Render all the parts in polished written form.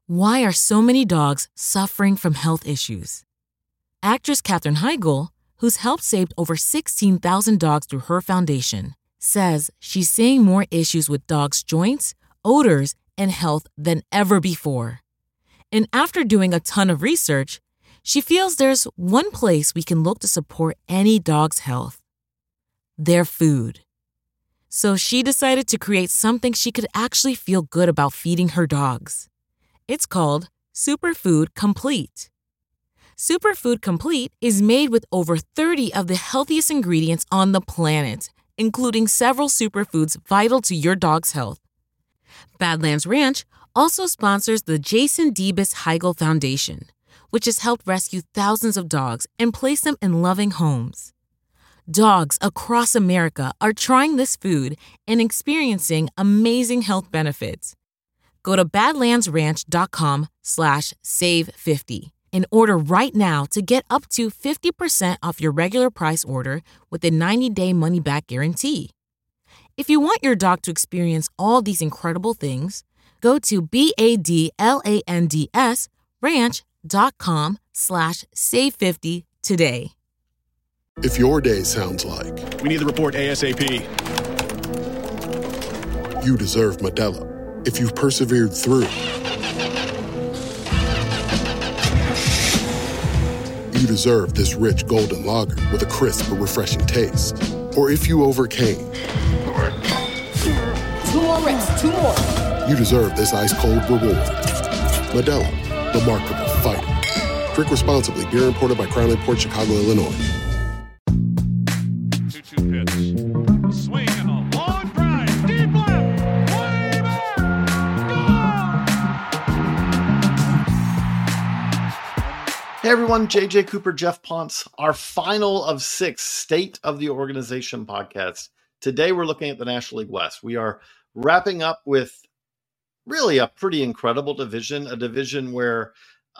Why are so many dogs suffering from health issues? Actress Katherine Heigl, who's helped save over 16,000 dogs through her foundation, says she's seeing more issues with dogs' joints, odors, and health than ever before. And after doing a ton of research, she feels there's one place we can look to support any dog's health: their food. So she decided to create something she could actually feel good about feeding her dogs. It's called Superfood Complete. Superfood Complete is made with over 30 of the healthiest ingredients on the planet, including several superfoods vital to your dog's health. Badlands Ranch also sponsors the Jason Debus Heigl Foundation, which has helped rescue thousands of dogs and place them in loving homes. Dogs across America are trying this food and experiencing amazing health benefits. Go to badlandsranch.com/save50 and order right now to get up to 50% off your regular price order with a 90-day money-back guarantee. If you want your dog to experience all these incredible things, go to badlandsranch.com/save50 today. If your day sounds like we need the report ASAP, you deserve Modelo. If you've persevered through, you deserve this rich golden lager with a crisp but refreshing taste. Or if you overcame, 2 more reps, 2 more. you deserve this ice-cold reward. Modelo, the Remarkable Fighter. Drink responsibly. Beer imported by Crown Imports, Chicago, Illinois. 2-2 pitch. Swing and a long drive. Deep left. Way back. Hey everyone, JJ Cooper, Jeff Ponce, our final of 6 State of the Organization podcasts. Today we're looking at the National League West. We are wrapping up with really a pretty incredible division, a division where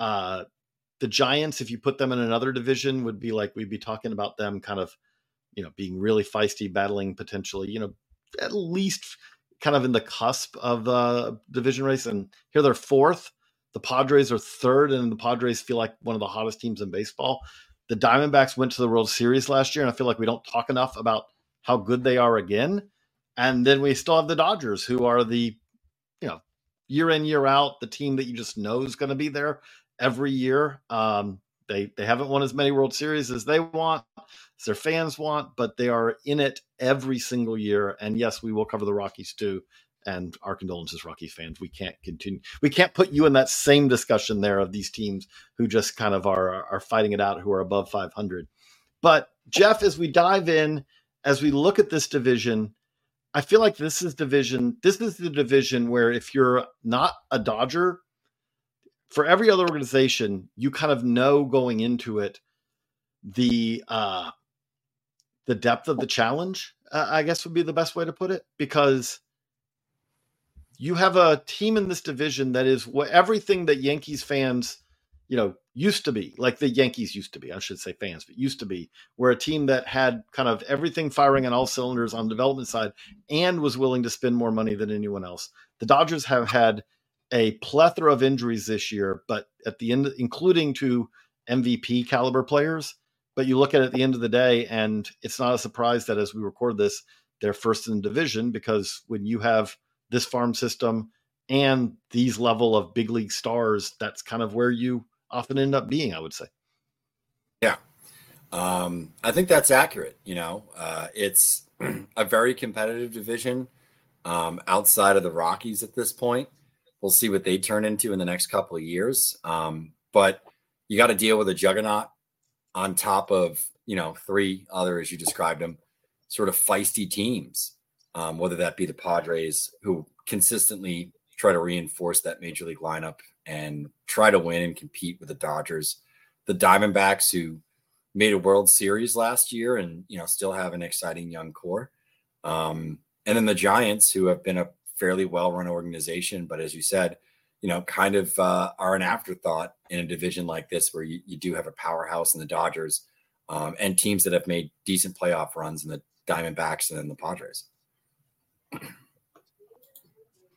the Giants, if you put them in another division, would be like we'd be talking about them kind of, being really feisty, battling potentially, at least kind of in the cusp of division race. And here they're 4th. The Padres are 3rd, and the Padres feel like one of the hottest teams in baseball. The Diamondbacks went to the World Series last year, and I feel like we don't talk enough about how good they are again. And then we still have the Dodgers, who are the, year in, year out, the team that you just know is going to be there every year. They haven't won as many World Series as they want, as their fans want, but they are in it every single year. And yes, we will cover the Rockies too. And our condolences, Rockies fans. We can't continue. We can't put you in that same discussion there of these teams who just kind of are fighting it out, who are above 500. But Jeff, as we dive in, as we look at this division, I feel like this is the division where if you're not a Dodger, for every other organization, you kind of know going into it the depth of the challenge, I guess would be the best way to put it, because you have a team in this division that is everything that Yankees fans, used to be, like the Yankees used to be, I should say fans, but used to be, were a team that had kind of everything firing on all cylinders on the development side and was willing to spend more money than anyone else. The Dodgers have had a plethora of injuries this year, but at the end, including to MVP caliber players. But you look at the end of the day, and it's not a surprise that as we record this, they're 1st in the division, because when you have this farm system and these level of big league stars, that's kind of where you often end up being, I would say. Yeah. I think that's accurate. It's a very competitive division outside of the Rockies at this point. We'll see what they turn into in the next couple of years. But you got to deal with a juggernaut on top of, 3 other, as you described them, sort of feisty teams, whether that be the Padres, who consistently try to reinforce that major league lineup and try to win and compete with the Dodgers, the Diamondbacks, who made a World Series last year and, still have an exciting young core. And then the Giants, who have been a fairly well-run organization, but as you said, kind of are an afterthought in a division like this, where you do have a powerhouse in the Dodgers and teams that have made decent playoff runs in the Diamondbacks and then the Padres.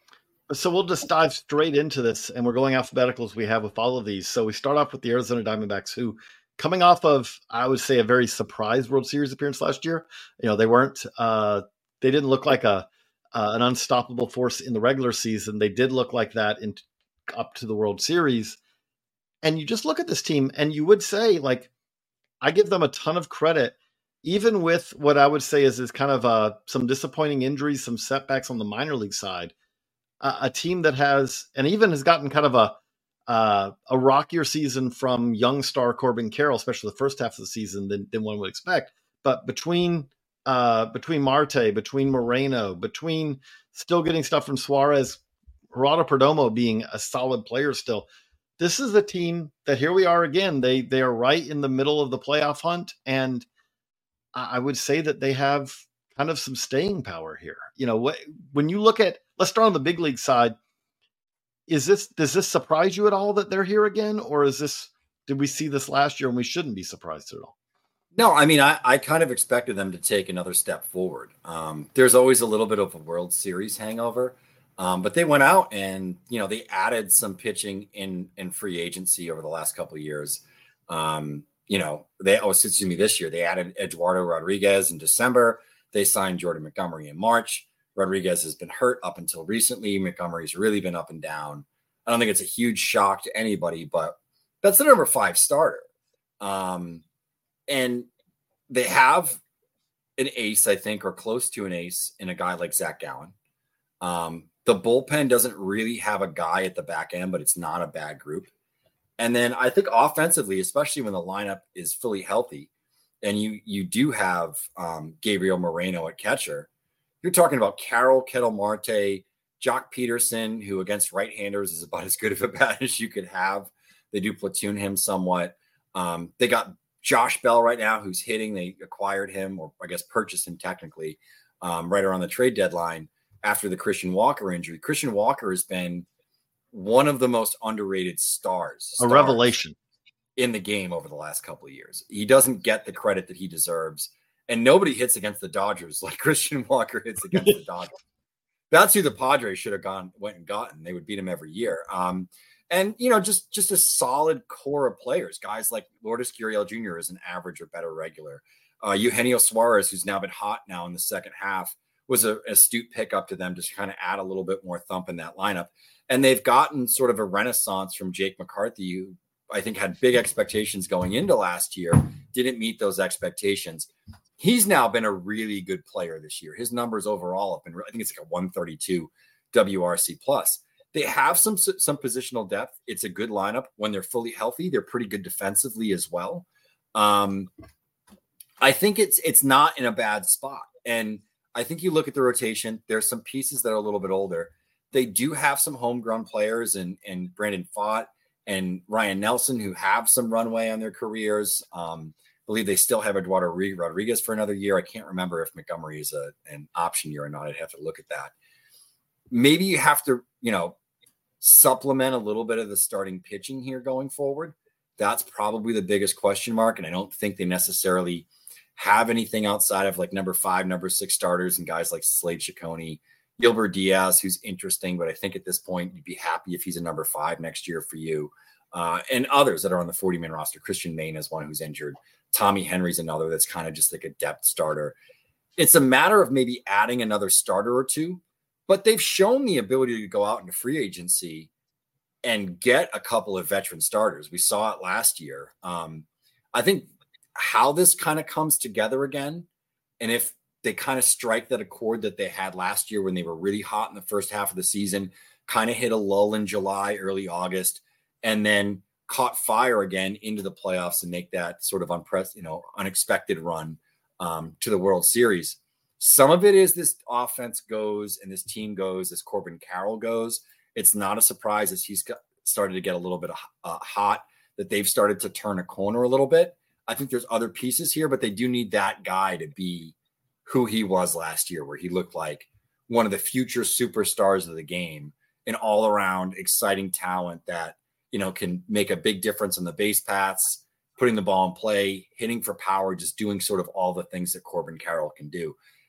So we'll just dive straight into this, and we're going alphabetical as we have with all of these. So we start off with the Arizona Diamondbacks, who, coming off of, I would say, a very surprise World Series appearance last year. They weren't, they didn't look like an unstoppable force in the regular season. They did look like that up to the World Series. And you just look at this team, and you would say, like, I give them a ton of credit, even with what I would say is kind of some disappointing injuries, some setbacks on the minor league side. A team that has, and even has gotten kind of a rockier season from young star Corbin Carroll, especially the first half of the season than one would expect. But between Marte, between Moreno, between still getting stuff from Suarez, Gerardo Perdomo being a solid player still, this is a team that here we are again. They are right in the middle of the playoff hunt, and I would say that they have kind of some staying power here. When you look at, let's start on the big league side. Does this surprise you at all that they're here again? Or did we see this last year and we shouldn't be surprised at all? No, I mean, I kind of expected them to take another step forward. There's always a little bit of a World Series hangover, but they went out and, they added some pitching in free agency over the last couple of years. This year they added Eduardo Rodriguez in December. They signed Jordan Montgomery in March. Rodriguez has been hurt up until recently. Montgomery's really been up and down. I don't think it's a huge shock to anybody, but that's the number 5 starter. And they have an ace, I think, or close to an ace in a guy like Zach Gallen. The bullpen doesn't really have a guy at the back end, but it's not a bad group. And then I think offensively, especially when the lineup is fully healthy, and you do have Gabriel Moreno at catcher, you're talking about Carroll, Ketel Marte, Jock Peterson, who against right-handers is about as good of a bat as you could have. They do platoon him somewhat. They got Josh Bell right now, who's hitting. They acquired him, or I guess purchased him technically, right around the trade deadline after the Christian Walker injury. Christian Walker has been one of the most underrated stars. A revelation in the game over the last couple of years. He doesn't get the credit that he deserves. And nobody hits against the Dodgers like Christian Walker hits against the Dodgers. That's who the Padres should have went and gotten. They would beat him every year. And just a solid core of players. Guys like Lourdes Gurriel Jr. is an average or better regular. Eugenio Suarez, who's now been hot now in the second half, was an astute pickup to them to kind of add a little bit more thump in that lineup. And they've gotten sort of a renaissance from Jake McCarthy, who I think had big expectations going into last year, didn't meet those expectations. He's now been a really good player this year. His numbers overall have been, I think it's like a 132 WRC plus. They have some positional depth. It's a good lineup. When they're fully healthy, they're pretty good defensively as well. I think it's not in a bad spot. And I think you look at the rotation, there's some pieces that are a little bit older. They do have some homegrown players and Brandon Pfaadt and Ryan Nelson who have some runway on their careers. I believe they still have Eduardo Rodriguez for another year. I can't remember if Montgomery is an option year or not. I'd have to look at that. Maybe you have to, supplement a little bit of the starting pitching here going forward. That's probably the biggest question mark. And I don't think they necessarily have anything outside of like number 5, number 6 starters and guys like Slade Ciccone, Gilbert Diaz, who's interesting, but I think at this point you'd be happy if he's a number 5 next year for you. And others that are on the 40-man roster. Christian Maine is one who's injured. Tommy Henry's another that's kind of just like a depth starter. It's a matter of maybe adding another starter or two, but they've shown the ability to go out into free agency and get a couple of veteran starters. We saw it last year. I think how this kind of comes together again, and if they kind of strike that accord that they had last year when they were really hot in the first half of the season, kind of hit a lull in July, early August, and then caught fire again into the playoffs and make that sort of unexpected run to the World Series. Some of it is this offense goes and this team goes as Corbin Carroll goes. It's not a surprise as he's started to get a little bit hot that they've started to turn a corner a little bit. I think there's other pieces here, but they do need that guy to be who he was last year, where he looked like one of the future superstars of the game, an all-around exciting talent that, can make a big difference in the base paths, putting the ball in play, hitting for power, just doing sort of all the things that Corbin Carroll can do.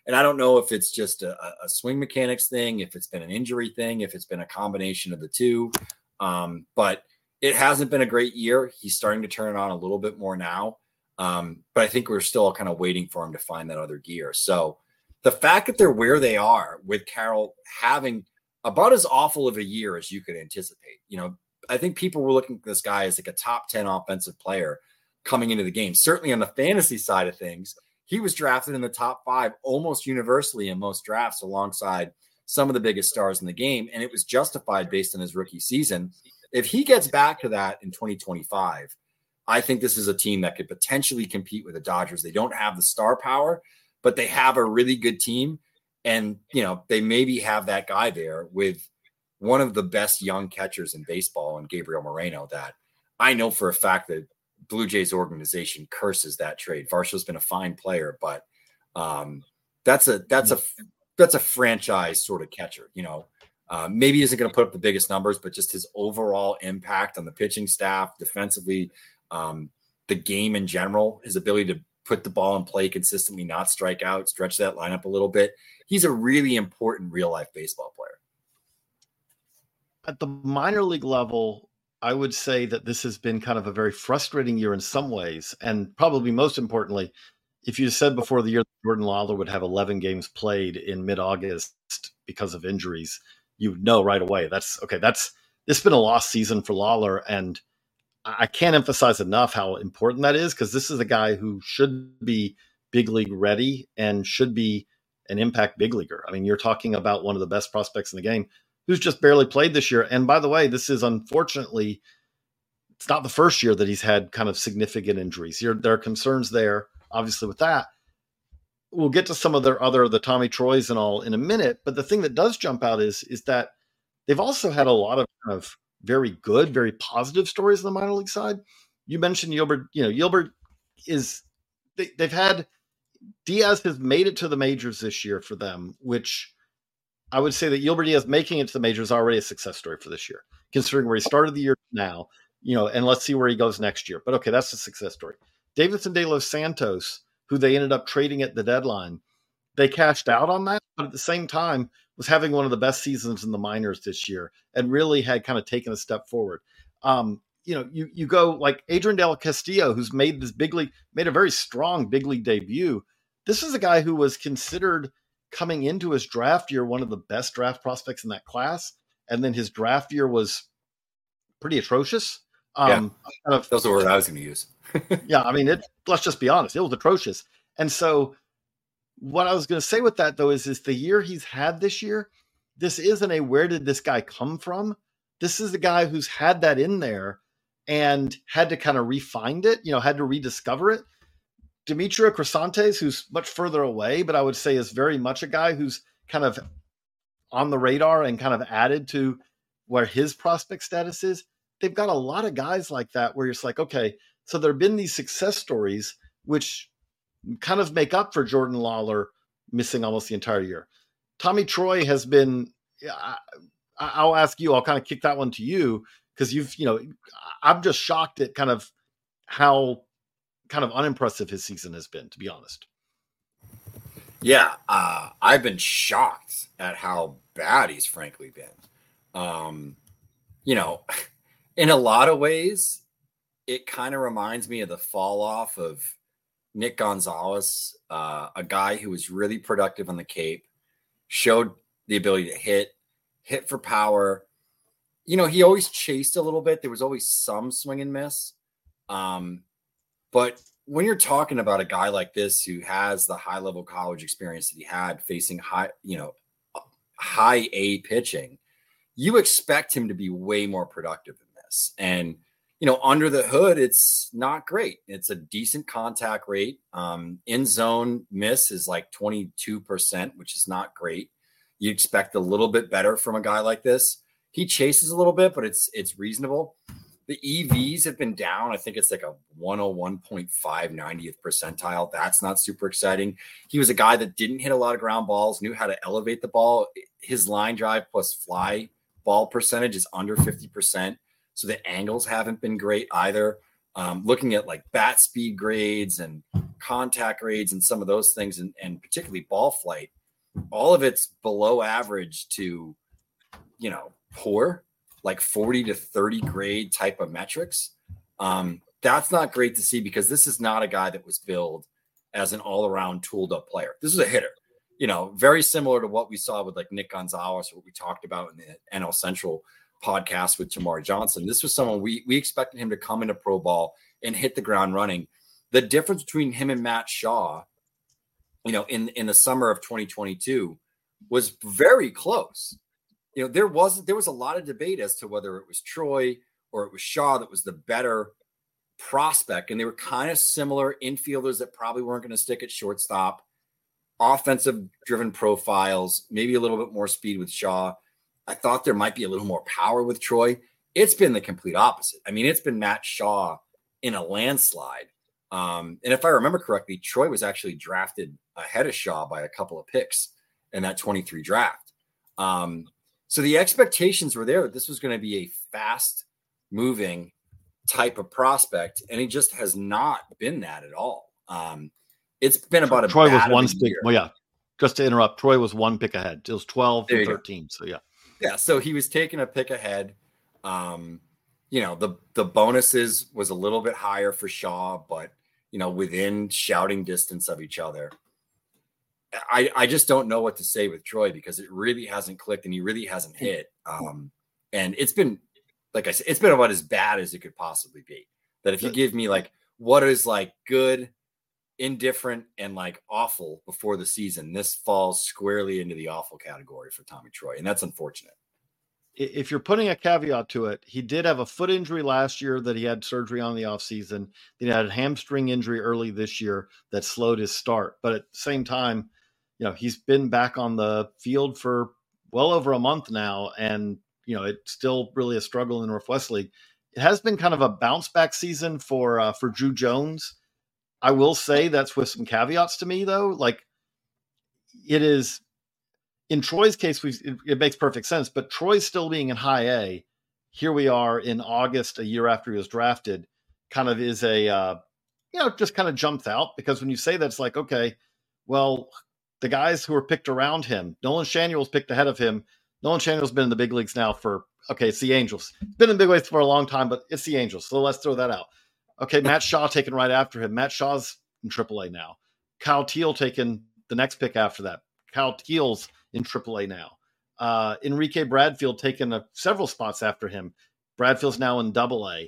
And I don't know if it's just a swing mechanics thing, if it's been an injury thing, if it's been a combination of the two. But it hasn't been a great year. He's starting to turn it on a little bit more now. But I think we're still kind of waiting for him to find that other gear. So the fact that they're where they are with Carroll having about as awful of a year as you could anticipate, I think people were looking at this guy as like a top 10 offensive player coming into the game. Certainly on the fantasy side of things, he was drafted in the top 5 almost universally in most drafts alongside some of the biggest stars in the game. And it was justified based on his rookie season. If he gets back to that in 2025, I think this is a team that could potentially compete with the Dodgers. They don't have the star power, but they have a really good team. And, they maybe have that guy there with one of the best young catchers in baseball in Gabriel Moreno that I know for a fact that Blue Jays organization curses that trade. Varsho's been a fine player, but that's a franchise sort of catcher, maybe he isn't going to put up the biggest numbers, but just his overall impact on the pitching staff, defensively, the game in general, his ability to put the ball in play consistently, not strike out, stretch that lineup a little bit. He's a really important real life baseball player. At the minor league level, I would say that this has been kind of a very frustrating year in some ways. And probably most importantly, if you said before the year that Jordan Lawlar would have 11 games played in mid-August because of injuries, you would know right away. This has been a lost season for Lawlar. And I can't emphasize enough how important that is, because this is a guy who should be big league ready and should be an impact big leaguer. I mean, you're talking about one of the best prospects in the game who's just barely played this year. And by the way, this is unfortunately, it's not the first year that he's had kind of significant injuries. There are concerns there, obviously, with that. We'll get to some of the Tommy Troys and all in a minute. But the thing that does jump out is that they've also had a lot of kind of very good, very positive stories on the minor league side. You mentioned Yolbert. Yolbert they've had Diaz has made it to the majors this year for them, which I would say that Yolbert Diaz making it to the majors is already a success story for this year, considering where he started the year now, and let's see where he goes next year. But okay, that's a success story. Davidson De Los Santos, who they ended up trading at the deadline, they cashed out on that, but at the same time was having one of the best seasons in the minors this year and really had kind of taken a step forward. You go like Adrian Del Castillo, who's made a very strong big league debut. This is a guy who was considered coming into his draft year one of the best draft prospects in that class, and then his draft year was pretty atrocious. That's the word I was going to use. Yeah, I mean, let's just be honest, it was atrocious. And so what I was going to say with that, though, is the year he's had this year, this isn't a where did this guy come from? This is the guy who's had that in there and had to kind of refine it, had to rediscover it. Demetrio Crisantes, who's much further away, but I would say is very much a guy who's kind of on the radar and kind of added to where his prospect status is. They've got a lot of guys like that where you're just like, okay, so there have been these success stories, which kind of make up for Jordan Lawlar missing almost the entire year. Tommy Troy has been, I'll ask you, I'll kind of kick that one to you, because I'm just shocked at kind of how kind of unimpressive his season has been, to be honest. Yeah, I've been shocked at how bad he's frankly been. In a lot of ways, it kind of reminds me of the fall off of Nick Gonzalez, a guy who was really productive on the Cape, showed the ability to hit for power. He always chased a little bit. There was always some swing and miss. But when you're talking about a guy like this who has the high level college experience that he had facing high A pitching, you expect him to be way more productive than this. And, under the hood, it's not great. It's a decent contact rate. In zone miss is like 22%, which is not great. You expect a little bit better from a guy like this. He chases a little bit, but it's reasonable. The EVs have been down. I think it's like a 101.5 90th percentile. That's not super exciting. He was a guy that didn't hit a lot of ground balls, knew how to elevate the ball. His line drive plus fly ball percentage is under 50%. So the angles haven't been great either. looking at like bat speed grades and contact grades and some of those things, and particularly ball flight, all of it's below average to, poor, like 40 to 30 grade type of metrics. That's not great to see, because this is not a guy that was billed as an all-around tooled up player. This is a hitter, very similar to what we saw with like Nick Gonzalez, or what we talked about in the NL Central podcast with Jamar Johnson. This was someone we expected him to come into pro ball and hit the ground running. The difference between him and Matt Shaw, in the summer of 2022 was very close. There was a lot of debate as to whether it was Troy or it was Shaw that was the better prospect. And they were kind of similar infielders that probably weren't going to stick at shortstop, offensive driven profiles, maybe a little bit more speed with Shaw. I thought there might be a little more power with Troy. It's been the complete opposite. I mean, it's been Matt Shaw in a landslide. And if I remember correctly, Troy was actually drafted ahead of Shaw by a couple of picks in that 23 draft. So the expectations were there that this was going to be a fast moving type of prospect, and he just has not been that at all. It's been about Troy was one pick. Well, yeah, just to interrupt, Troy was one pick ahead. It was 12 to 13. So yeah. So he was taking a pick ahead. The bonuses was a little bit higher for Shaw, but within shouting distance of each other. I just don't know what to say with Troy, because it really hasn't clicked and he really hasn't hit. And it's been, like I said, it's been about as bad as it could possibly be. That if you give me like what is like good, indifferent, and like awful before the season, this falls squarely into the awful category for Tommy Troy. And that's unfortunate. If you're putting a caveat to it, he did have a foot injury last year that he had surgery on the offseason. Then he had a hamstring injury early this year that slowed his start. But at the same time, he's been back on the field for well over a month now. And, it's still really a struggle in the Northwest League. It has been kind of a bounce back season for Drew Jones. I will say that's with some caveats to me, though. Like, it is, in Troy's case, it makes perfect sense, but Troy's still being in high A. Here we are in August, a year after he was drafted, kind of is just kind of jumps out, because when you say that, it's like, okay, well, the guys who were picked around him, Nolan Schanuel's picked ahead of him. Nolan Schanuel's been in the big leagues now it's the Angels. It's been in the big leagues for a long time, but it's the Angels. So let's throw that out. Okay, Matt Shaw taken right after him. Matt Shaw's in AAA now. Kyle Teal taken the next pick after that. Kyle Teal's in AAA now. Enrique Bradfield taken several spots after him. Bradfield's now in AA.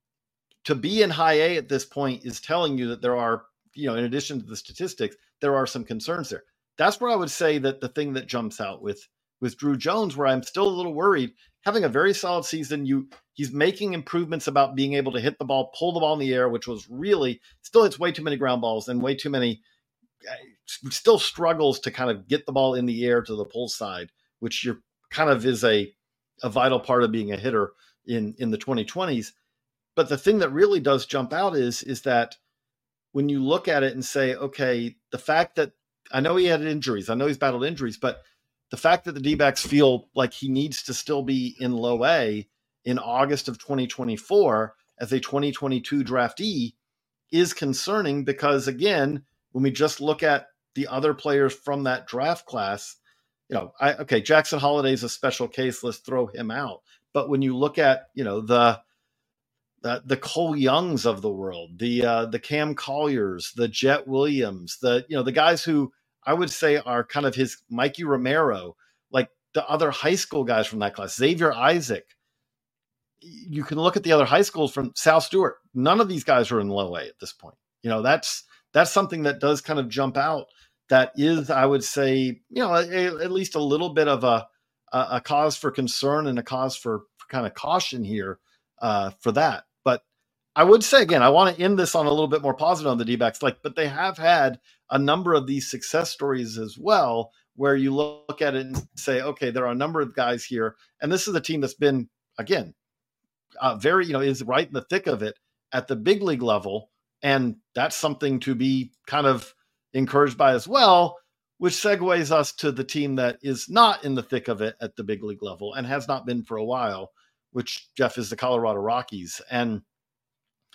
To be in high A at this point is telling you that there are, in addition to the statistics, there are some concerns there. That's where I would say that the thing that jumps out with Drew Jones, where I'm still a little worried, having a very solid season, he's making improvements about being able to hit the ball, pull the ball in the air, which was really still hits way too many ground balls and way too many, still struggles to kind of get the ball in the air to the pull side, which you're kind of is a vital part of being a hitter in the 2020s. But the thing that really does jump out is that when you look at it and say, okay, the fact that I know he had injuries, I know he's battled injuries, but the fact that the D-backs feel like he needs to still be in low A in August of 2024 as a 2022 draftee is concerning, because again, when we just look at the other players from that draft class, Jackson Holliday is a special case. Let's throw him out. But when you look at, the Cole Youngs of the world, the Cam Colliers, the Jet Williams, the guys who I would say are kind of his Mikey Romero, like the other high school guys from that class, Xavier Isaac. You can look at the other high schools from Sal Stewart. None of these guys are in low A at this point. That's something that does kind of jump out. That is, I would say, at least a little bit of a cause for concern and a cause for kind of caution here for that. But I would say, again, I want to end this on a little bit more positive on the D-backs, but they have had a number of these success stories as well, where you look at it and say, okay, there are a number of guys here. And this is a team that's been, again, very, is right in the thick of it at the big league level. And that's something to be kind of encouraged by as well, which segues us to the team that is not in the thick of it at the big league level and has not been for a while, which, Jeff, is the Colorado Rockies. And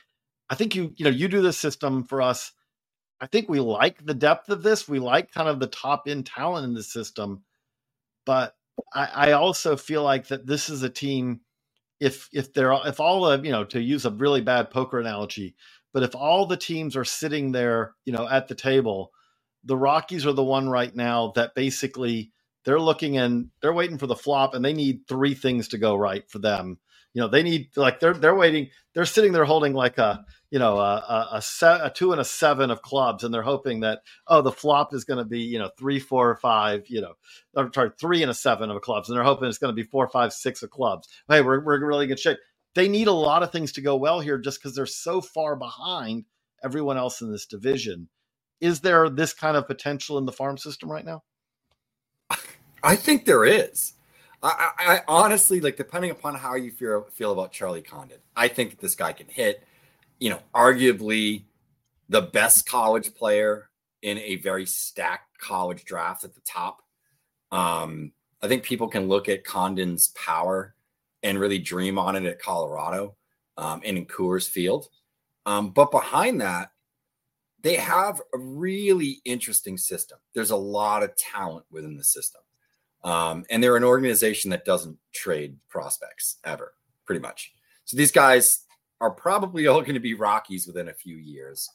I think you do this system for us. I think we like the depth of this. We like kind of the top end talent in the system, but I also feel like that this is a team. If all the, to use a really bad poker analogy, but if all the teams are sitting there, at the table, the Rockies are the one right now that basically they're looking and they're waiting for the flop, and they need three things to go right for them. They need, like, they're waiting. They're sitting there holding like a 2 and a 7 of clubs, and they're hoping that, the flop is going to be 3, 4, or 5. 3 and a 7 of clubs, and they're hoping it's going to be 4, 5, 6 of clubs. Hey, we're in really good shape. They need a lot of things to go well here, just because they're so far behind everyone else in this division. Is there this kind of potential in the farm system right now? I think there is. I honestly, like, depending upon how you feel about Charlie Condon, I think that this guy can hit, arguably the best college player in a very stacked college draft at the top. I think people can look at Condon's power and really dream on it at Colorado and in Coors Field. But behind that, they have a really interesting system. There's a lot of talent within the system. And they're an organization that doesn't trade prospects ever, pretty much. So these guys are probably all going to be Rockies within a few years.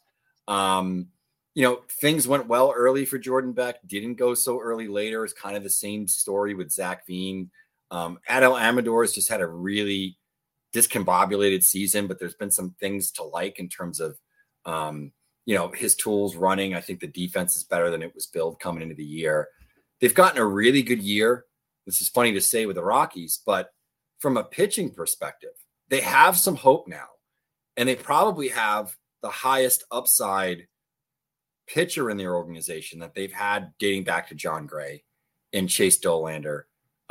Things went well early for Jordan Beck, didn't go so early later. It's kind of the same story with Zach Veen. Adel Amador has just had a really discombobulated season, but there's been some things to like in terms of, his tools running. I think the defense is better than it was billed coming into the year. They've gotten a really good year. This is funny to say with the Rockies, but from a pitching perspective, they have some hope now, and they probably have the highest upside pitcher in their organization that they've had dating back to John Gray and Chase Dollander,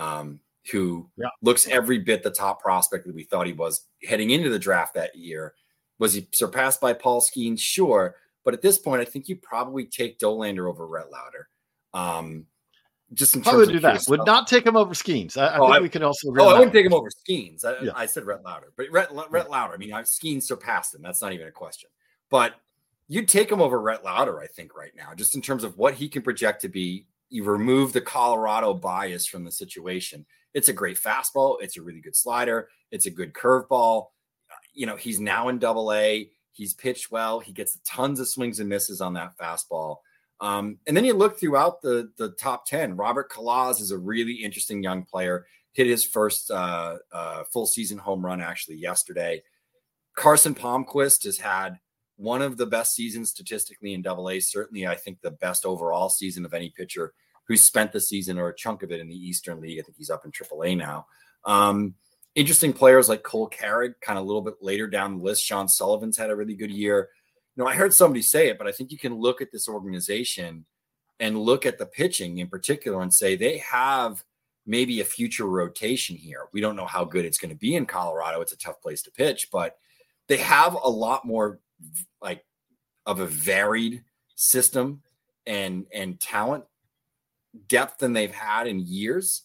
who looks every bit the top prospect that we thought he was heading into the draft that year. Was he surpassed by Paul Skeens? Sure. But at this point, I think you probably take Dollander over Rhett Lauder. Just in terms of do that. Would not take him over Skeens. I think we can also agree. I wouldn't take him over Skeens. I said Rhett Lauder, but Rhett Lauder. I mean, Skeens surpassed him. That's not even a question. But you'd take him over Rhett Lauder, I think, right now, just in terms of what he can project to be. You remove the Colorado bias from the situation. It's a great fastball. It's a really good slider. It's a good curveball. He's now in AA. He's pitched well. He gets tons of swings and misses on that fastball. And then you look throughout the top 10. Robert Kalaz is a really interesting young player. Hit his first full season home run actually yesterday. Carson Palmquist has had one of the best seasons statistically in AA. Certainly, I think the best overall season of any pitcher who's spent the season or a chunk of it in the Eastern League. I think he's up in AAA now. Interesting players like Cole Carrig, kind of a little bit later down the list. Sean Sullivan's had a really good year. I heard somebody say it, but I think you can look at this organization and look at the pitching in particular and say they have maybe a future rotation here. We don't know how good it's going to be in Colorado. It's a tough place to pitch, but they have a lot more of a varied system and talent depth than they've had in years.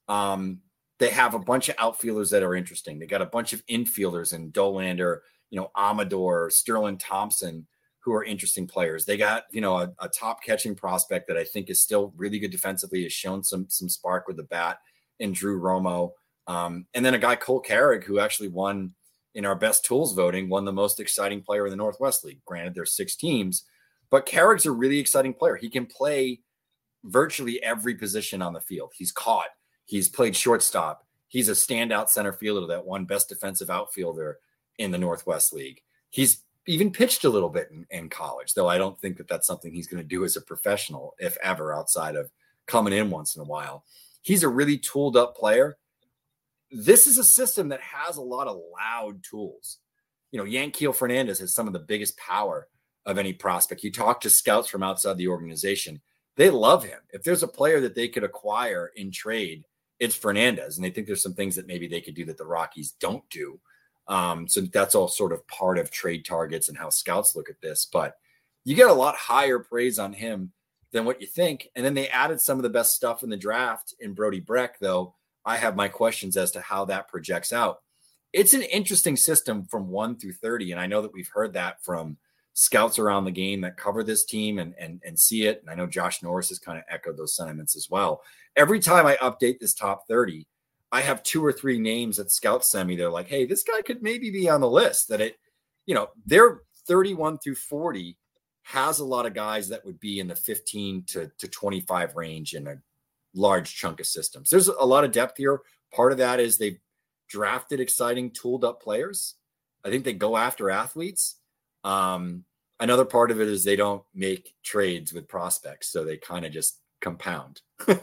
They have a bunch of outfielders that are interesting. They got a bunch of infielders in Dollander, Amador, Sterling Thompson, who are interesting players. They got, a top catching prospect that I think is still really good defensively, has shown some spark with the bat, in Drew Romo. And then a guy, Cole Carrig, who actually won in our best tools voting, won the most exciting player in the Northwest League. Granted, there's 6 teams, but Carrick's a really exciting player. He can play virtually every position on the field. He's caught. He's played shortstop. He's a standout center fielder that won best defensive outfielder in the Northwest League. He's even pitched a little bit in college, though I don't think that that's something he's going to do as a professional, if ever, outside of coming in once in a while. He's a really tooled up player. This is a system that has a lot of loud tools. Yanquiel Fernandez has some of the biggest power of any prospect. You talk to scouts from outside the organization, they love him. If there's a player that they could acquire in trade, it's Fernandez. And they think there's some things that maybe they could do that the Rockies don't do. So that's all sort of part of trade targets and how scouts look at this. But you get a lot higher praise on him than what you think. And then they added some of the best stuff in the draft in Brody Breck, though I have my questions as to how that projects out. it's an interesting system from 1 through 30. And I know that we've heard that from scouts around the game that cover this team and see it. And I know Josh Norris has kind of echoed those sentiments as well. Every time I update this top 30, I have 2 or 3 names that scouts send me. They're like, hey, this guy could maybe be on the list. That they're 31 through 40 has a lot of guys that would be in the 15 to 25 range in a large chunk of systems. There's a lot of depth here. Part of that is they've drafted exciting, tooled up players. I think they go after athletes. Another part of it is they don't make trades with prospects, so they kind of just compound.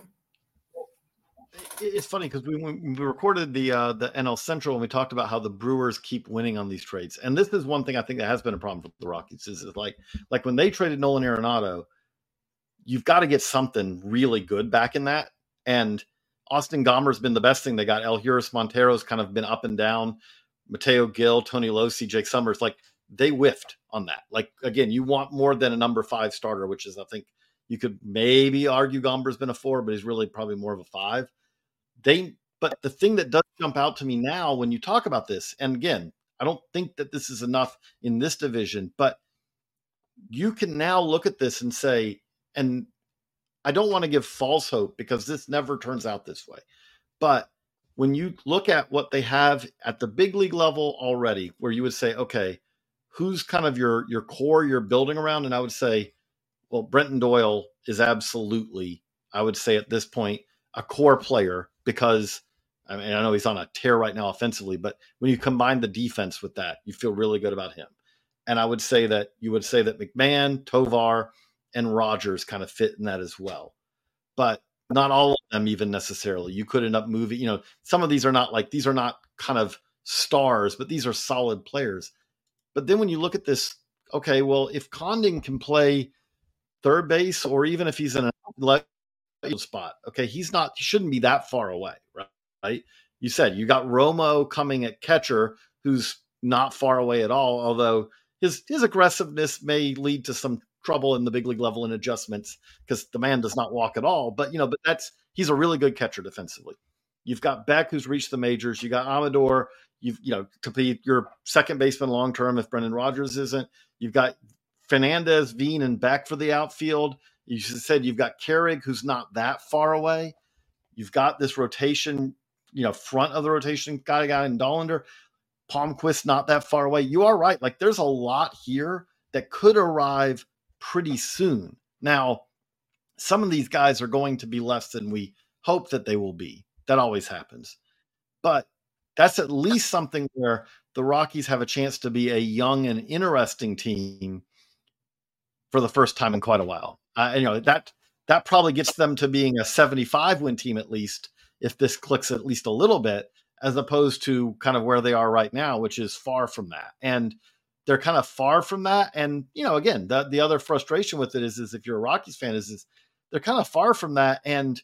It's funny because when we recorded the NL Central and we talked about how the Brewers keep winning on these trades, and this is one thing I think that has been a problem for the Rockies is like when they traded Nolan Arenado, you've got to get something really good back in that. And Austin Gomber's been the best thing they got. Eleuris Montero's kind of been up and down. Mateo Gil, Tony Losey, Jake Summers, like they whiffed on that. Like again, you want more than a number 5 starter, which is I think you could maybe argue Gomber's been a 4, but he's really probably more of a 5. But the thing that does jump out to me now when you talk about this, and again, I don't think that this is enough in this division, but you can now look at this and say, and I don't want to give false hope because this never turns out this way. But when you look at what they have at the big league level already, where you would say, okay, who's kind of your core you're building around? And I would say, well, Brenton Doyle is absolutely, I would say at this point, a core player because I mean, I know he's on a tear right now offensively, but when you combine the defense with that, you feel really good about him. And I would say that you would say that McMahon, Tovar, and Rogers kind of fit in that as well. But not all of them even necessarily. You could end up moving, some of these are not kind of stars, but these are solid players. But then when you look at this, okay, well, if Condon can play third base, or even if he's in a left spot, okay, he shouldn't be that far away, right? You said you got Romo coming at catcher, who's not far away at all, although his aggressiveness may lead to some trouble in the big league level and adjustments because the man does not walk at all. But he's a really good catcher defensively. You've got Beck, who's reached the majors. You got Amador. To be your second baseman long term if Brendan Rodgers isn't. You've got Fernandez, Veen, and Beck for the outfield. You said you've got Carrig, who's not that far away. You've got this rotation, front of the rotation guy in Dollander. Palmquist not that far away. You are right. Like there's a lot here that could arrive pretty soon. Now, some of these guys are going to be less than we hope that they will be. That always happens. But that's at least something where the Rockies have a chance to be a young and interesting team for the first time in quite a while. That probably gets them to being a 75-win team at least, if this clicks at least a little bit, as opposed to kind of where they are right now, which is far from that. And they're kind of far from that. And, again, the other frustration with it is if you're a Rockies fan, is they're kind of far from that. And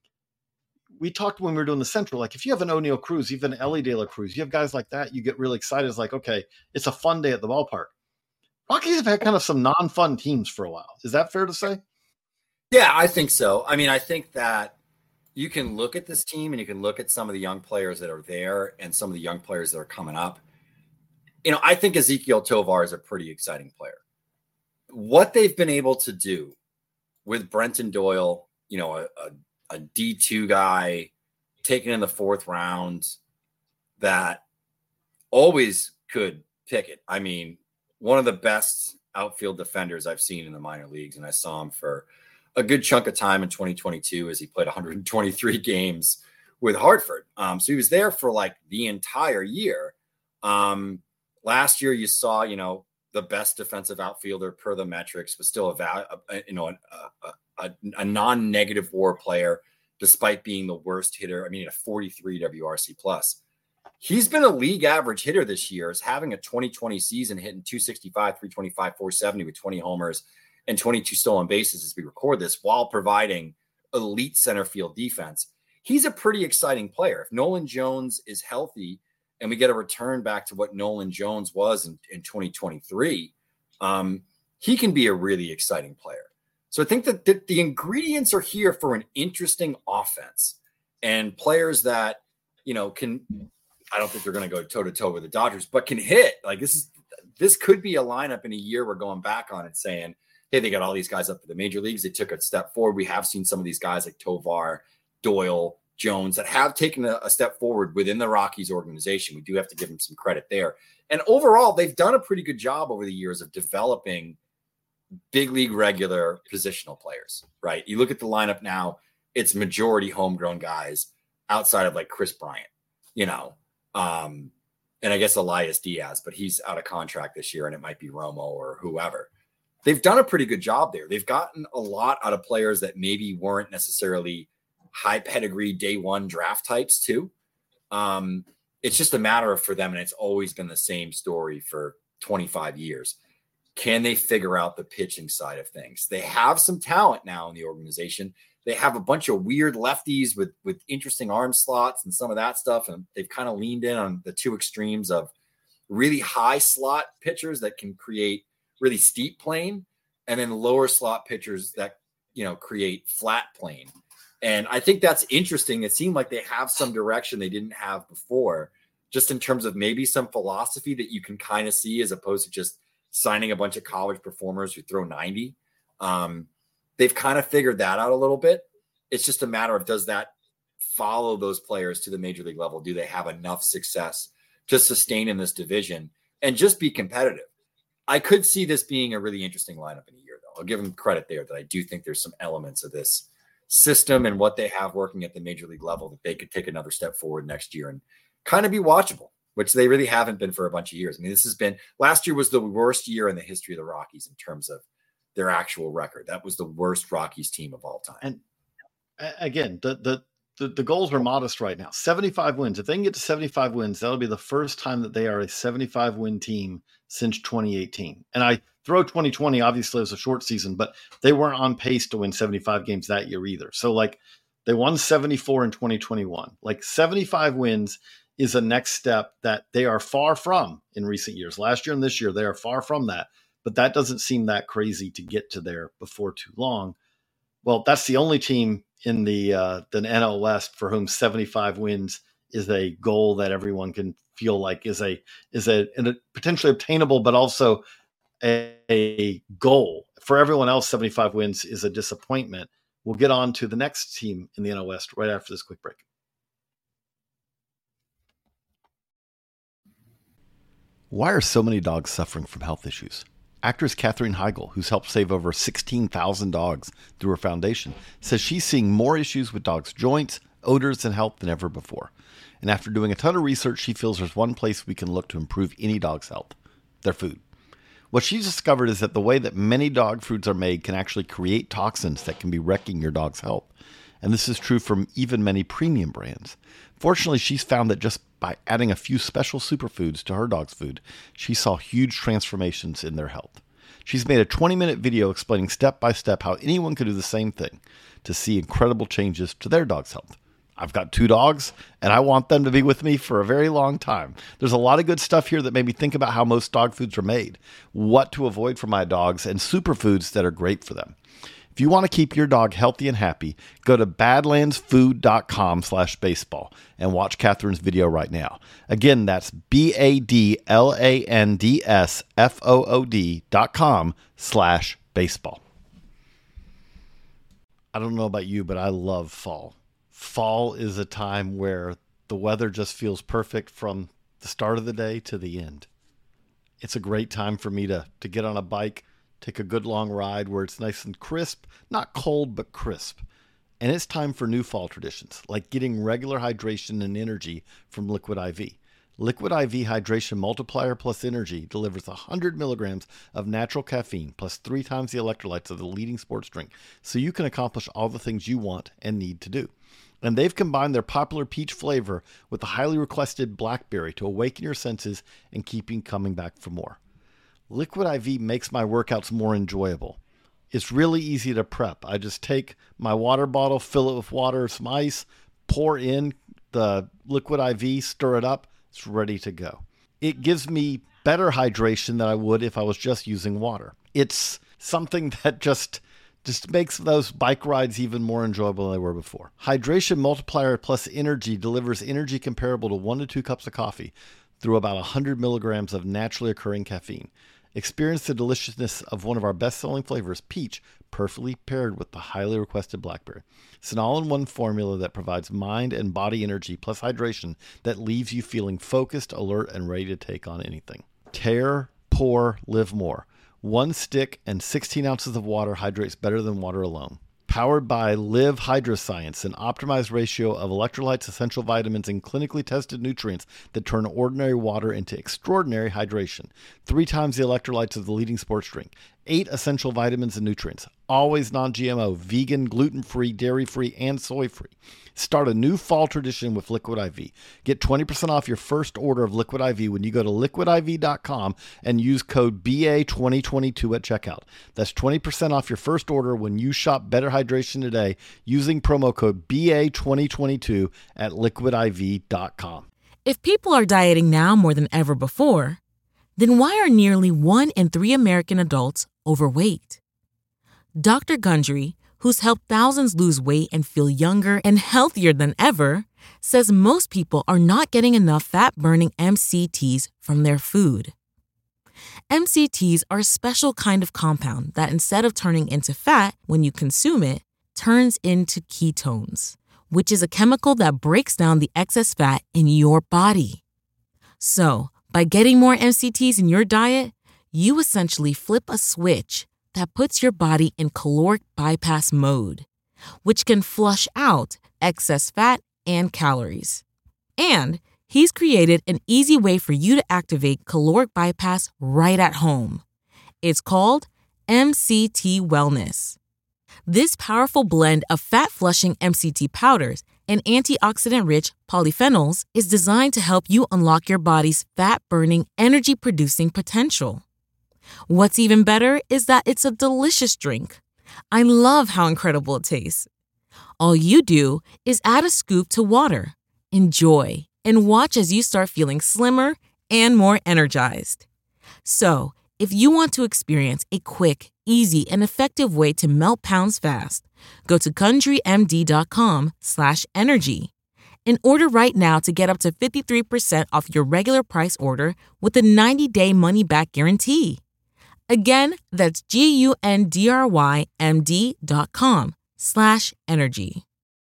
we talked when we were doing the Central, like if you have an O'Neill Cruz, even Ellie De La Cruz, you have guys like that, you get really excited. It's like, okay, it's a fun day at the ballpark. Rockies have had kind of some non-fun teams for a while. Is that fair to say? Yeah, I think so. I mean, I think that you can look at this team and you can look at some of the young players that are there and some of the young players that are coming up. I think Ezequiel Tovar is a pretty exciting player. What they've been able to do with Brenton Doyle, a D2 guy taken in the 4th round that always could pick it. I mean, one of the best outfield defenders I've seen in the minor leagues. And I saw him for a good chunk of time in 2022 as he played 123 games with Hartford. So he was there for like the entire year. Last year you saw, the best defensive outfielder per the metrics, but still a non-negative WAR player, despite being the worst hitter. I mean, a 43 WRC plus. He's been a league average hitter this year, is having a 2020 season hitting 265, 325, 470 with 20 homers and 22 stolen bases as we record this, while providing elite center field defense. He's a pretty exciting player. If Nolan Jones is healthy and we get a return back to what Nolan Jones was in 2023, he can be a really exciting player. So I think that the ingredients are here for an interesting offense and players that, can I don't think they're going to go toe to toe with the Dodgers, but can hit. Like this could be a lineup in a year we're going back on and saying, hey, they got all these guys up to the major leagues. They took a step forward. We have seen some of these guys like Tovar, Doyle, Jones that have taken a step forward within the Rockies organization. We do have to give them some credit there. And overall, they've done a pretty good job over the years of developing big league regular positional players, right? You look at the lineup now, it's majority homegrown guys outside of like Chris Bryant, and I guess Elias Diaz, but he's out of contract this year and it might be Romo or whoever. They've done a pretty good job there. They've gotten a lot out of players that maybe weren't necessarily high pedigree day one draft types too. It's just a matter of for them, and it's always been the same story for 25 years. Can they figure out the pitching side of things? They have some talent now in the organization. They have a bunch of weird lefties with interesting arm slots and some of that stuff. And they've kind of leaned in on the two extremes of really high slot pitchers that can create really steep plane, and then lower slot pitchers that, create flat plane. And I think that's interesting. It seemed like they have some direction they didn't have before, just in terms of maybe some philosophy that you can kind of see as opposed to just signing a bunch of college performers who throw 90. They've kind of figured that out a little bit. It's just a matter of, does that follow those players to the major league level? Do they have enough success to sustain in this division and just be competitive? I could see this being a really interesting lineup in a year, though. I'll give them credit there that I do think there's some elements of this system and what they have working at the major league level that they could take another step forward next year and kind of be watchable, which they really haven't been for a bunch of years. I mean, last year was the worst year in the history of the Rockies in terms of their actual record. That was the worst Rockies team of all time. And again, the goals are modest right now. 75 wins. If they can get to 75 wins, that'll be the first time that they are a 75 win team since 2018. And I throw 2020, obviously, as a short season, but they weren't on pace to win 75 games that year either. So they won 74 in 2021. 75 wins is a next step that they are far from in recent years. Last year and this year, they are far from that. But that doesn't seem that crazy to get to there before too long. Well, that's the only team in the NL West for whom 75 wins is a goal that everyone can feel like is a potentially obtainable, but also a goal. For everyone else, 75 wins is a disappointment. We'll get on to the next team in the NL West right after this quick break. Why are so many dogs suffering from health issues? Actress Katherine Heigl, who's helped save over 16,000 dogs through her foundation, says she's seeing more issues with dogs' joints, odors, and health than ever before. And after doing a ton of research, she feels there's one place we can look to improve any dog's health: their food. What she's discovered is that the way that many dog foods are made can actually create toxins that can be wrecking your dog's health. And this is true from even many premium brands. Fortunately, she's found that just by adding a few special superfoods to her dog's food, she saw huge transformations in their health. She's made a 20-minute video explaining step-by-step how anyone could do the same thing to see incredible changes to their dog's health. I've got 2 dogs, and I want them to be with me for a very long time. There's a lot of good stuff here that made me think about how most dog foods are made, what to avoid for my dogs, and superfoods that are great for them. If you want to keep your dog healthy and happy, go to badlandsfood.com/baseball and watch Katherine's video right now. Again, that's badlandsfood.com/baseball. I don't know about you, but I love fall. Fall is a time where the weather just feels perfect from the start of the day to the end. It's a great time for me to get on a bike, take a good long ride where it's nice and crisp, not cold, but crisp. And it's time for new fall traditions, like getting regular hydration and energy from Liquid IV. Liquid IV Hydration Multiplier Plus Energy delivers 100 milligrams of natural caffeine plus 3 times the electrolytes of the leading sports drink, so you can accomplish all the things you want and need to do. And they've combined their popular peach flavor with the highly requested blackberry to awaken your senses and keep you coming back for more. Liquid IV makes my workouts more enjoyable. It's really easy to prep. I just take my water bottle, fill it with water, some ice, pour in the Liquid IV, stir it up. It's ready to go. It gives me better hydration than I would if I was just using water. It's something that just Just makes those bike rides even more enjoyable than they were before. Hydration Multiplier Plus Energy delivers energy comparable to 1 to 2 cups of coffee through about 100 milligrams of naturally occurring caffeine. Experience the deliciousness of one of our best-selling flavors, peach, perfectly paired with the highly requested blackberry. It's an all-in-one formula that provides mind and body energy plus hydration that leaves you feeling focused, alert, and ready to take on anything. Tear, pour, live more. 1 stick and 16 ounces of water hydrates better than water alone. Powered by Live Hydroscience, an optimized ratio of electrolytes, essential vitamins, and clinically tested nutrients that turn ordinary water into extraordinary hydration. 3 times the electrolytes of the leading sports drink. 8 essential vitamins and nutrients. Always non-GMO, vegan, gluten-free, dairy-free, and soy-free. Start a new fall tradition with Liquid IV. Get 20% off your first order of Liquid IV when you go to liquidiv.com and use code BA2022 at checkout. That's 20% off your first order when you shop Better Hydration today using promo code BA2022 at liquidiv.com. If people are dieting now more than ever before, then why are nearly 1 in 3 American adults overweight? Dr. Gundry, who's helped thousands lose weight and feel younger and healthier than ever, says most people are not getting enough fat-burning MCTs from their food. MCTs are a special kind of compound that instead of turning into fat when you consume it, turns into ketones, which is a chemical that breaks down the excess fat in your body. So, by getting more MCTs in your diet, you essentially flip a switch that puts your body in caloric bypass mode, which can flush out excess fat and calories. And he's created an easy way for you to activate caloric bypass right at home. It's called MCT Wellness. This powerful blend of fat-flushing MCT powders and antioxidant-rich polyphenols is designed to help you unlock your body's fat-burning, energy-producing potential. What's even better is that it's a delicious drink. I love how incredible it tastes. All you do is add a scoop to water, enjoy, and watch as you start feeling slimmer and more energized. So, if you want to experience a quick, easy, and effective way to melt pounds fast, go to GundryMD.com/energy and order right now to get up to 53% off your regular price order with a 90-day money-back guarantee. Again, that's GUNDRYMD.com/energy.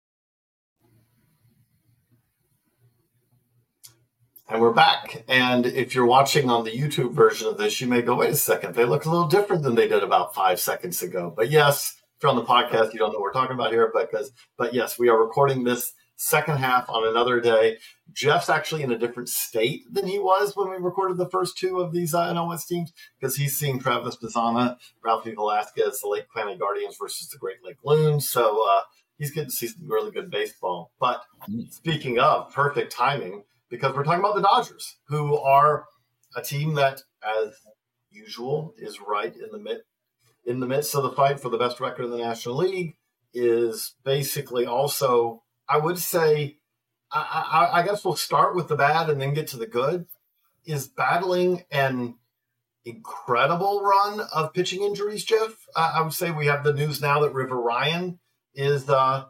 And we're back. And if you're watching on the YouTube version of this, you may go, wait a second, they look a little different than they did about 5 seconds ago. But yes, if you're on the podcast, you don't know what we're talking about here. But yes, we are recording this second half on another day. Jeff's actually in a different state than he was when we recorded the first 2 of these NOS teams, because he's seeing Travis Bazzana, Ralphie Velasquez, the Lake Planet Guardians versus the Great Lake Loons. So he's getting to see some really good baseball. But speaking of perfect timing, because we're talking about the Dodgers, who are a team that, as usual, is right in the midst of the fight for the best record in the National League, is basically also, I would say, I guess we'll start with the bad and then get to the good, is battling an incredible run of pitching injuries, Jeff. I would say we have the news now that River Ryan is going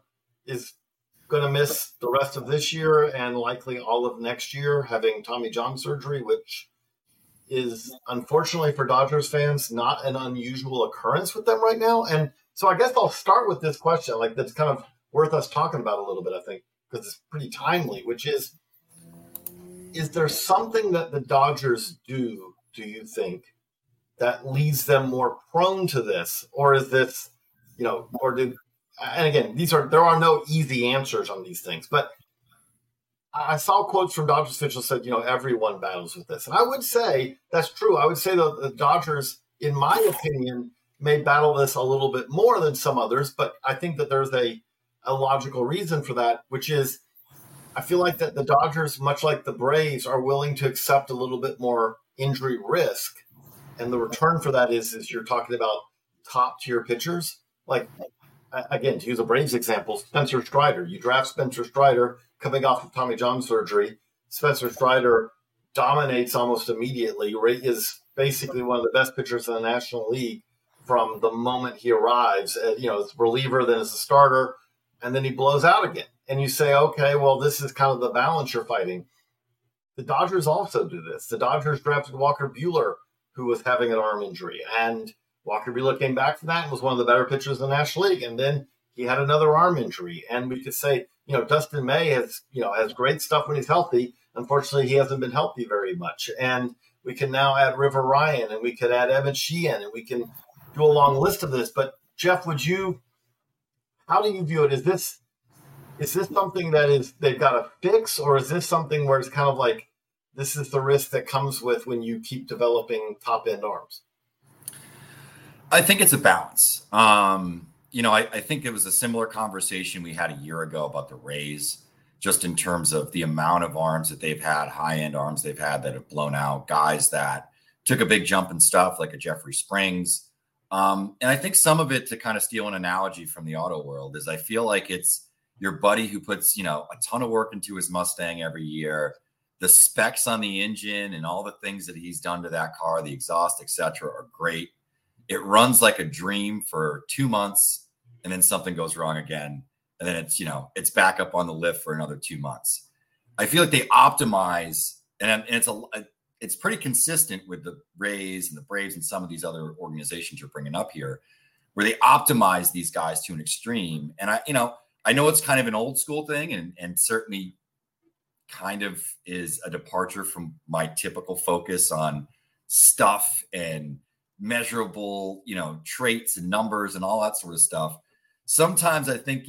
to miss the rest of this year and likely all of next year, having Tommy John surgery, which is unfortunately for Dodgers fans not an unusual occurrence with them right now. And so I guess I'll start with this question, like that's kind of worth us talking about a little bit, I think, because it's pretty timely, which is there something that the Dodgers do you think, that leaves them more prone to this? Or is this, and again, there are no easy answers on these things, but I saw quotes from Dodgers officials said, everyone battles with this. And I would say that's true. I would say that the Dodgers, in my opinion, may battle this a little bit more than some others, but I think that there's a logical reason for that, which is I feel like that the Dodgers, much like the Braves, are willing to accept a little bit more injury risk. And the return for that is you're talking about top tier pitchers. Like, again, to use a Braves example, Spencer Strider. You draft Spencer Strider coming off of Tommy John surgery. Spencer Strider dominates almost immediately. Is basically one of the best pitchers in the National League from the moment he arrives, as reliever, then as a starter, and then he blows out again. And you say, okay, well, this is kind of the balance you're fighting. The Dodgers also do this. The Dodgers drafted Walker Buehler, who was having an arm injury, and Walker Buehler came back from that and was one of the better pitchers in the National League. And then he had another arm injury. And we could say, Dustin May has great stuff when he's healthy. Unfortunately, he hasn't been healthy very much. And we can now add River Ryan, and we could add Evan Sheehan, and we can do a long list of this. But Jeff, how do you view it? Is this something that they've got to fix, or is this something where it's kind of like, this is the risk that comes with when you keep developing top end arms? I think it's a balance. I think it was a similar conversation we had a year ago about the Rays, just in terms of the amount of arms that they've had, high-end arms they've had that have blown out, guys that took a big jump and stuff like a Jeffrey Springs. And I think some of it, to kind of steal an analogy from the auto world, is I feel like it's your buddy who puts, a ton of work into his Mustang every year. The specs on the engine and all the things that he's done to that car, the exhaust, et cetera, are great. It runs like a dream for 2 months, and then something goes wrong again. And then it's back up on the lift for another 2 months. I feel like they optimize, and it's pretty consistent with the Rays and the Braves and some of these other organizations you're bringing up here, where they optimize these guys to an extreme. And I know it's kind of an old school thing, and certainly kind of is a departure from my typical focus on stuff and measurable, traits and numbers and all that sort of stuff. Sometimes I think,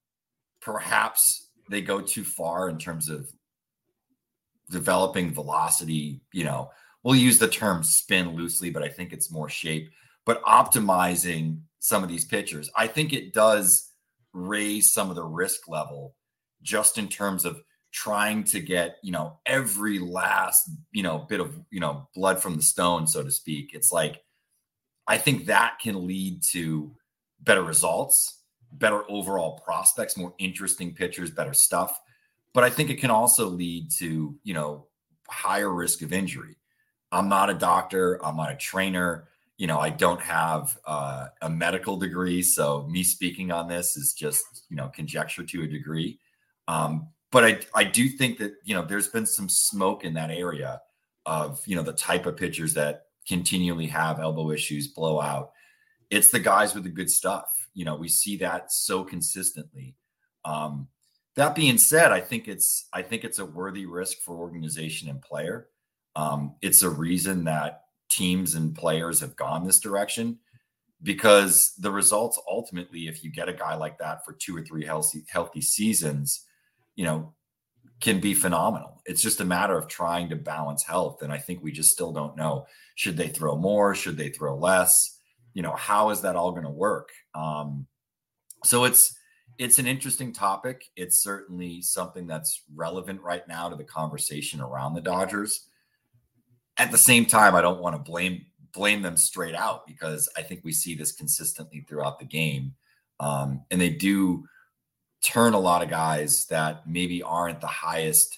perhaps they go too far in terms of developing velocity. We'll use the term spin loosely, but I think it's more shape. But optimizing some of these pitchers, I think it does raise some of the risk level, just in terms of trying to get, every last, bit of, blood from the stone, so to speak. It's like, I think that can lead to better results, better overall prospects, more interesting pitchers, better stuff. But I think it can also lead to, higher risk of injury. I'm not a doctor. I'm not a trainer. I don't have a medical degree. So me speaking on this is just, conjecture to a degree. But I do think that, there's been some smoke in that area of, the type of pitchers that continually have elbow issues, blow out. It's the guys with the good stuff. We see that so consistently. That being said, I think it's a worthy risk for organization and player. It's a reason that teams and players have gone this direction, because the results ultimately, if you get a guy like that for 2 or 3 healthy seasons, can be phenomenal. It's just a matter of trying to balance health. And I think we just still don't know. Should they throw more? Should they throw less? How is that all going to work? So it's an interesting topic. It's certainly something that's relevant right now to the conversation around the Dodgers. At the same time, I don't want to blame them straight out, because I think we see this consistently throughout the game. And they do turn a lot of guys that maybe aren't the highest,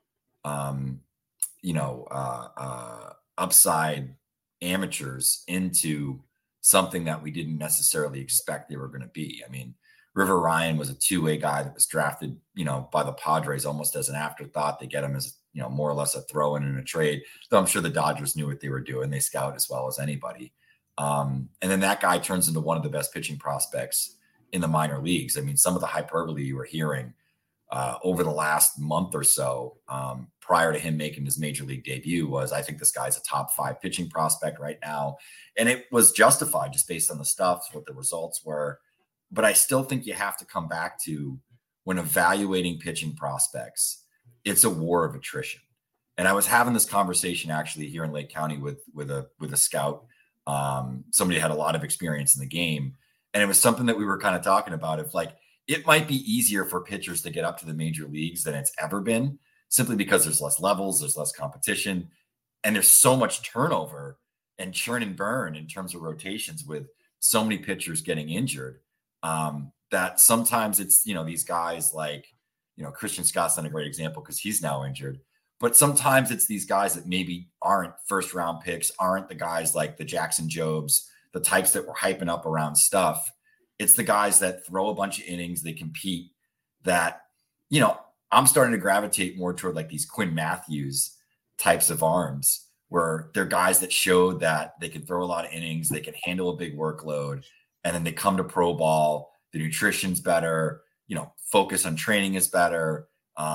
upside amateurs into something that we didn't necessarily expect they were going to be. I mean, River Ryan was a two-way guy that was drafted, by the Padres almost as an afterthought. They get him as, more or less a throw-in in a trade. Though I'm sure the Dodgers knew what they were doing. They scout as well as anybody. And then that guy turns into one of the best pitching prospects in the minor leagues. I mean, some of the hyperbole you were hearing over the last month or so, prior to him making his major league debut, was, I think this guy's a top 5 pitching prospect right now. And it was justified just based on the stuff, what the results were. But I still think you have to come back to, when evaluating pitching prospects, it's a war of attrition. And I was having this conversation actually here in Lake County with a scout, somebody had a lot of experience in the game. And it was something that we were kind of talking about. If it might be easier for pitchers to get up to the major leagues than it's ever been, simply because there's less levels, there's less competition, and there's so much turnover and churn and burn in terms of rotations, with so many pitchers getting injured, that sometimes it's, these guys like, Christian Scott's not a great example because he's now injured, but sometimes it's these guys that maybe aren't first round picks, aren't the guys like the Jackson Jobs the types that we're hyping up around stuff. It's the guys that throw a bunch of innings, they compete, that, you know, I'm starting to gravitate more toward like these Quinn Matthews types of arms, where they're guys that showed that they can throw a lot of innings, they can handle a big workload, and then they come to pro ball, the nutrition's better, you know, focus on training is better,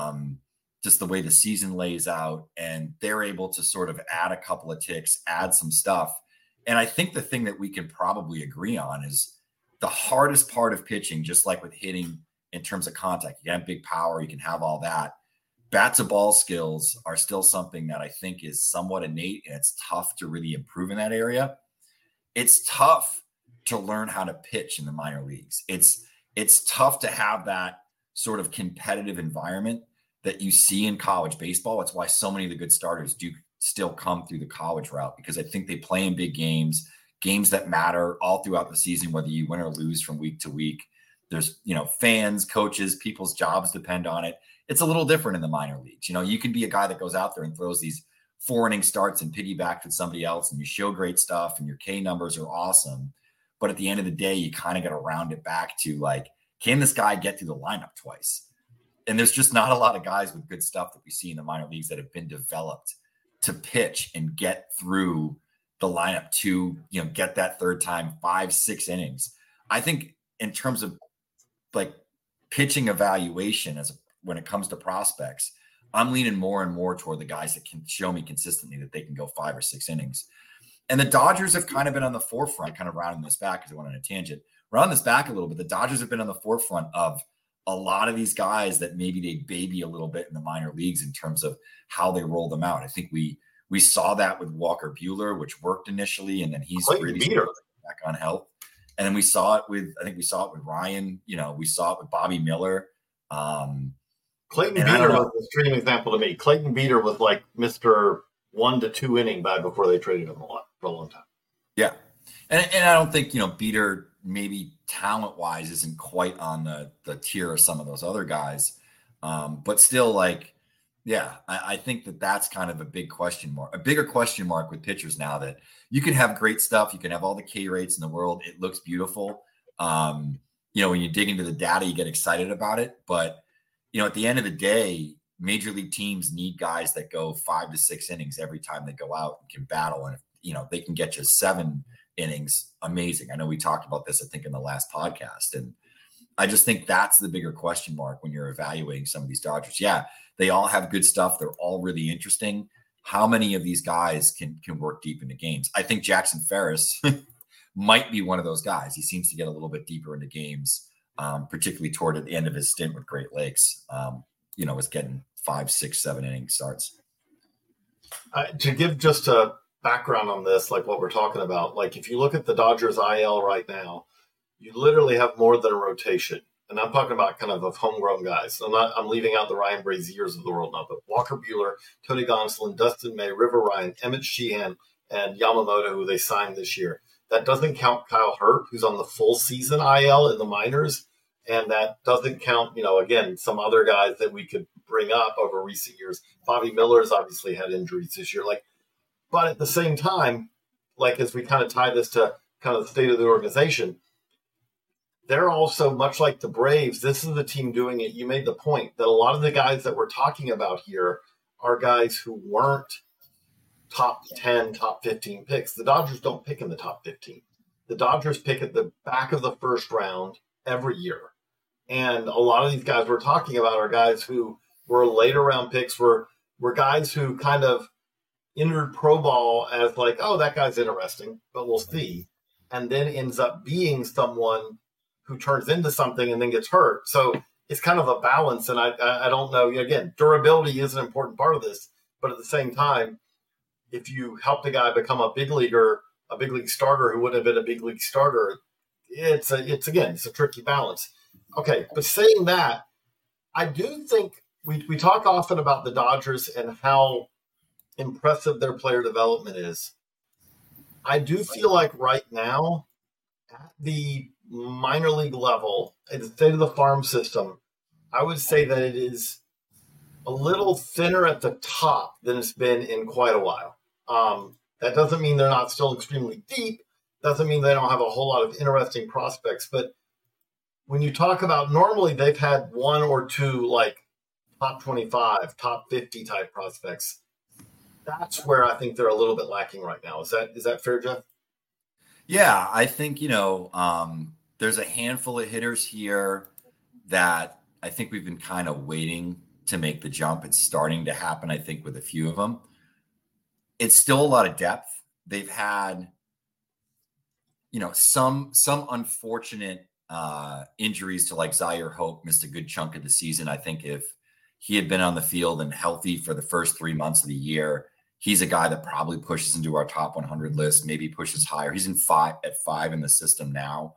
just the way the season lays out, and they're able to sort of add a couple of ticks, add some stuff. And I think the thing that we can probably agree on is the hardest part of pitching, just like with hitting in terms of contact, you can have big power, you can have all that. Bat to ball skills are still something that I think is somewhat innate, and it's tough to really improve in that area. It's tough to learn how to pitch in the minor leagues. It's tough to have that sort of competitive environment that you see in college baseball. That's why so many of the good starters do still come through the college route, because I think they play in big games that matter all throughout the season, whether you win or lose from week to week. There's, you know, fans, coaches, people's jobs depend on it. It's a little different in the minor leagues. You know, you can be a guy that goes out there and throws these 4-inning starts and piggyback with somebody else, and you show great stuff and your K numbers are awesome. But at the end of the day, you kind of got to round it back to like, can this guy get through the lineup twice? And there's just not a lot of guys with good stuff that we see in the minor leagues that have been developed to pitch and get through the lineup to, you know, get that third time, 5-6 innings. I think in terms of like pitching evaluation when it comes to prospects, I'm leaning more and more toward the guys that can show me consistently that they can go 5 or 6 innings. And the Dodgers have kind of been on the forefront, kind of rounding this back because I went on a tangent, round this back a little bit. The Dodgers have been on the forefront of a lot of these guys that maybe they baby a little bit in the minor leagues in terms of how they roll them out. I think we saw that with Walker Buehler, which worked initially, and then he's really back on health. And then we saw it with Ryan. You know, we saw it with Bobby Miller. Clayton Beeter was an extreme example to me. Clayton Beeter was like Mr. 1 to 2 inning guy before they traded him for a long time. Yeah. And I don't think, you know, Beeter maybe talent-wise isn't quite on the tier of some of those other guys. But still, like, yeah, I think that's kind of a big question mark, a bigger question mark with pitchers now, that you can have great stuff. You can have all the K rates in the world. It looks beautiful. You know, when you dig into the data, you get excited about it. But, you know, at the end of the day, major league teams need guys that go 5 to 6 innings every time they go out and can battle. And, if, you know, they can get you 7 innings, amazing. I know we talked about this, I think, in the last podcast. And I just think that's the bigger question mark when you're evaluating some of these Dodgers. Yeah, they all have good stuff. They're all really interesting. How many of these guys can work deep into games? I think Jackson Ferris might be one of those guys. He seems to get a little bit deeper into games, particularly toward the end of his stint with Great Lakes. You know, was getting 5, 6, 7 inning starts. To give just a background on this, like what we're talking about, like if you look at the Dodgers IL right now, you literally have more than a rotation. And I'm talking about kind of homegrown guys. I'm leaving out the Ryan Braziers of the world now, but Walker Buehler, Tony Gonsolin, Dustin May, River Ryan, Emmett Sheehan, and Yamamoto, who they signed this year. That doesn't count Kyle Hurt, who's on the full season IL in the minors. And that doesn't count, you know, again, some other guys that we could bring up over recent years. Bobby Miller's obviously had injuries this year. But at the same time, like as we kind of tie this to kind of the state of the organization, they're also, much like the Braves, this is the team doing it. You made the point that a lot of the guys that we're talking about here are guys who weren't top 10, top 15 picks. The Dodgers don't pick in the top 15. The Dodgers pick at the back of the first round every year. And a lot of these guys we're talking about are guys who were later round picks, were guys who kind of entered pro ball as like, oh, that guy's interesting, but we'll see. And then ends up being someone who turns into something and then gets hurt. So it's kind of a balance. And I don't know, again, durability is an important part of this, but at the same time, if you help the guy become a big league starter who wouldn't have been a big league starter, it's a tricky balance. Okay, but saying that, I do think we talk often about the Dodgers and how impressive their player development is. I do feel like right now, at the minor league level, at the state of the farm system, I would say that it is a little thinner at the top than it's been in quite a while. That doesn't mean they're not still extremely deep, Doesn't mean they don't have a whole lot of interesting prospects, but when you talk about, normally they've had one or two like top 25, top 50 type prospects. That's where I think they're a little bit lacking right now. Is that fair, Jeff? Yeah, I think, there's a handful of hitters here that I think we've been kind of waiting to make the jump. It's starting to happen, I think, with a few of them. It's still a lot of depth. They've had, some unfortunate injuries to like Zaire Hope missed a good chunk of the season. I think if he had been on the field and healthy for the first 3 months of the year, he's a guy that probably pushes into our top 100 list, maybe pushes higher. He's at five in the system now.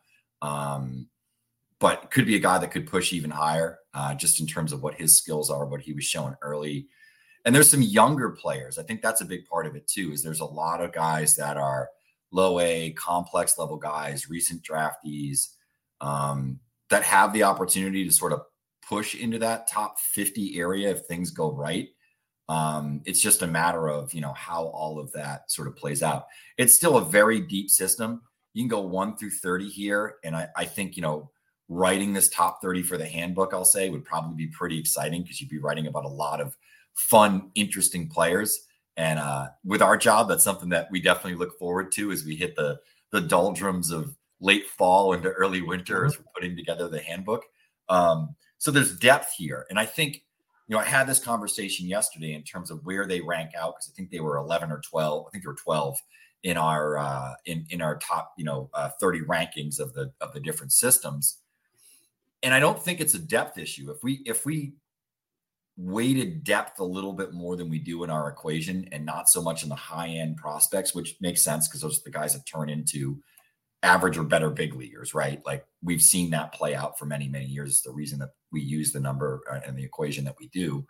But could be a guy that could push even higher, just in terms of what his skills are, what he was showing early. And there's some younger players. I think that's a big part of it too, is there's a lot of guys that are low A, complex level guys, recent draftees, that have the opportunity to sort of push into that top 50 area if things go right. It's just a matter of, how all of that sort of plays out. It's still a very deep system. You can go 1 through 30 here. And I think, writing this top 30 for the handbook, I'll say, would probably be pretty exciting because you'd be writing about a lot of fun, interesting players. And with our job, that's something that we definitely look forward to as we hit the doldrums of late fall into early winter as we're putting together the handbook. So there's depth here. And I think, I had this conversation yesterday in terms of where they rank out, because I think they were 11 or 12. I think they were 12 in our in our top 30 rankings of the different systems. And I don't think it's a depth issue. If we weighted depth a little bit more than we do in our equation, and not so much in the high end prospects, which makes sense because those are the guys that turn into average or better big leaguers, right? Like we've seen that play out for many, many years. It's the reason that we use the number and the equation that we do.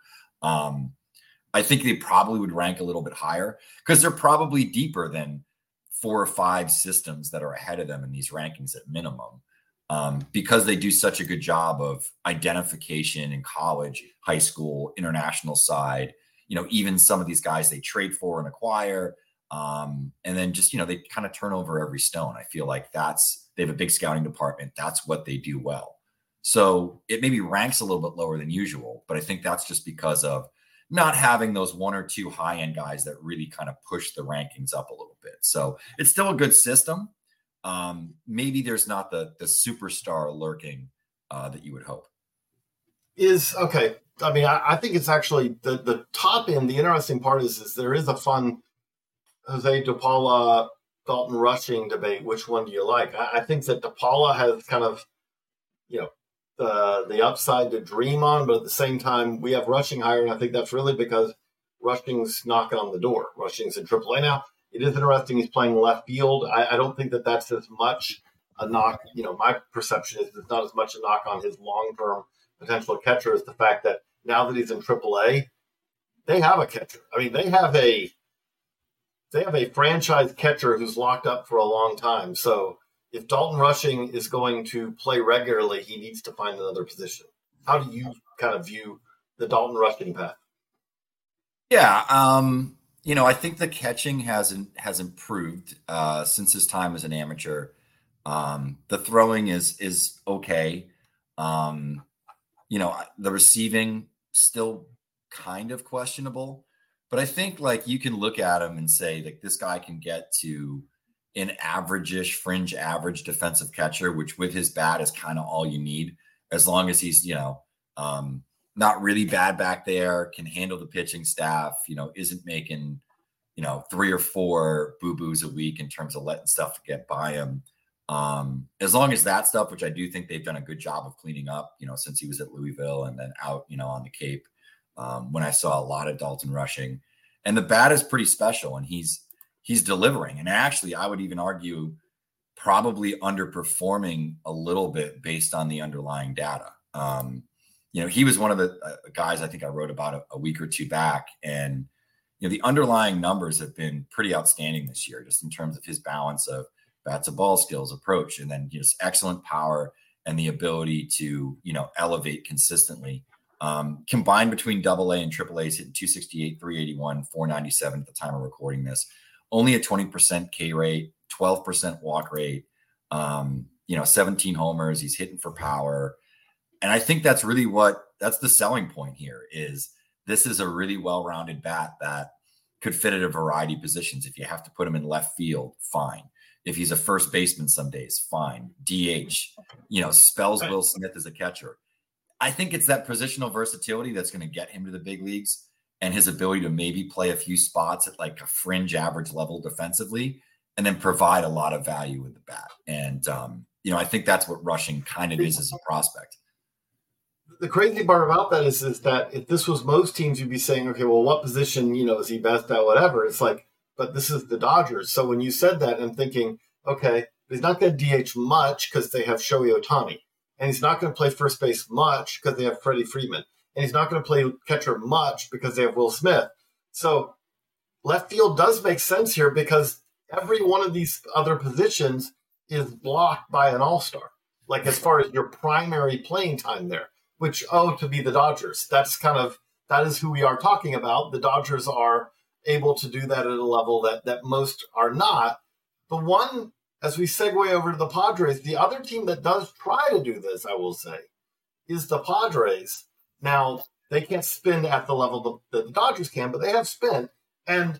I think they probably would rank a little bit higher because they're probably deeper than 4 or 5 systems that are ahead of them in these rankings at minimum, because they do such a good job of identification in college, high school, international side, even some of these guys they trade for and acquire. And then just, they kind of turn over every stone. I feel like they have a big scouting department. That's what they do well. So it maybe ranks a little bit lower than usual, but I think that's just because of not having those 1 or 2 high-end guys that really kind of push the rankings up a little bit. So it's still a good system. Maybe there's not the superstar lurking that you would hope. Okay. I mean, I think it's actually the top end. The interesting part is there is a fun Jose DePaula, Dalton Rushing debate. Which one do you like? I think that DePaula has kind of, the upside to dream on, but at the same time, we have Rushing higher, and I think that's really because Rushing's knocking on the door. Rushing's in AAA now. It is interesting he's playing left field. I don't think that that's as much a knock. My perception is it's not as much a knock on his long-term potential catcher as the fact that now that he's in AAA, they have a catcher. I mean, they have a franchise catcher who's locked up for a long time. So if Dalton Rushing is going to play regularly, he needs to find another position. How do you kind of view the Dalton Rushing path? Yeah. I think the catching has improved since his time as an amateur. The throwing is okay. The receiving still kind of questionable, but I think like you can look at him and say like this guy can get to an average-ish, fringe average defensive catcher, which with his bat is kind of all you need, as long as he's, not really bad back there, can handle the pitching staff, isn't making, 3 or 4 boo-boos a week in terms of letting stuff get by him. As long as that stuff, which I do think they've done a good job of cleaning up, since he was at Louisville and then out, on the Cape, when I saw a lot of Dalton Rushing. And the bat is pretty special, and he's delivering. And actually, I would even argue probably underperforming a little bit based on the underlying data. He was one of the guys I think I wrote about a week or two back, and the underlying numbers have been pretty outstanding this year, just in terms of his balance of bat to ball skills, approach, and then just excellent power and the ability to elevate consistently. Combined between AA and AAA, he's hitting 268, 381, 497 at the time of recording this. Only a 20% K rate, 12% walk rate, 17 homers. He's hitting for power. And I think that's really that's the selling point here is this is a really well-rounded bat that could fit at a variety of positions. If you have to put him in left field, fine. If he's a first baseman some days, fine. DH, spells Will Smith as a catcher. I think it's that positional versatility that's going to get him to the big leagues and his ability to maybe play a few spots at like a fringe average level defensively and then provide a lot of value with the bat. And, I think that's what Rushing kind of is as a prospect. The crazy part about that is that if this was most teams, you'd be saying, okay, well, what position, is he best at, whatever. It's like, but this is the Dodgers. So when you said that, I'm thinking, okay, he's not going to DH much because they have Shohei Ohtani. And he's not going to play first base much because they have Freddie Freeman. And he's not going to play catcher much because they have Will Smith. So left field does make sense here because every one of these other positions is blocked by an all-star. Like as far as your primary playing time there, which, to be the Dodgers. That is who we are talking about. The Dodgers are able to do that at a level that most are not. The one, as we segue over to the Padres, the other team that does try to do this, I will say, is the Padres. Now, they can't spin at the level that the Dodgers can, but they have spin. And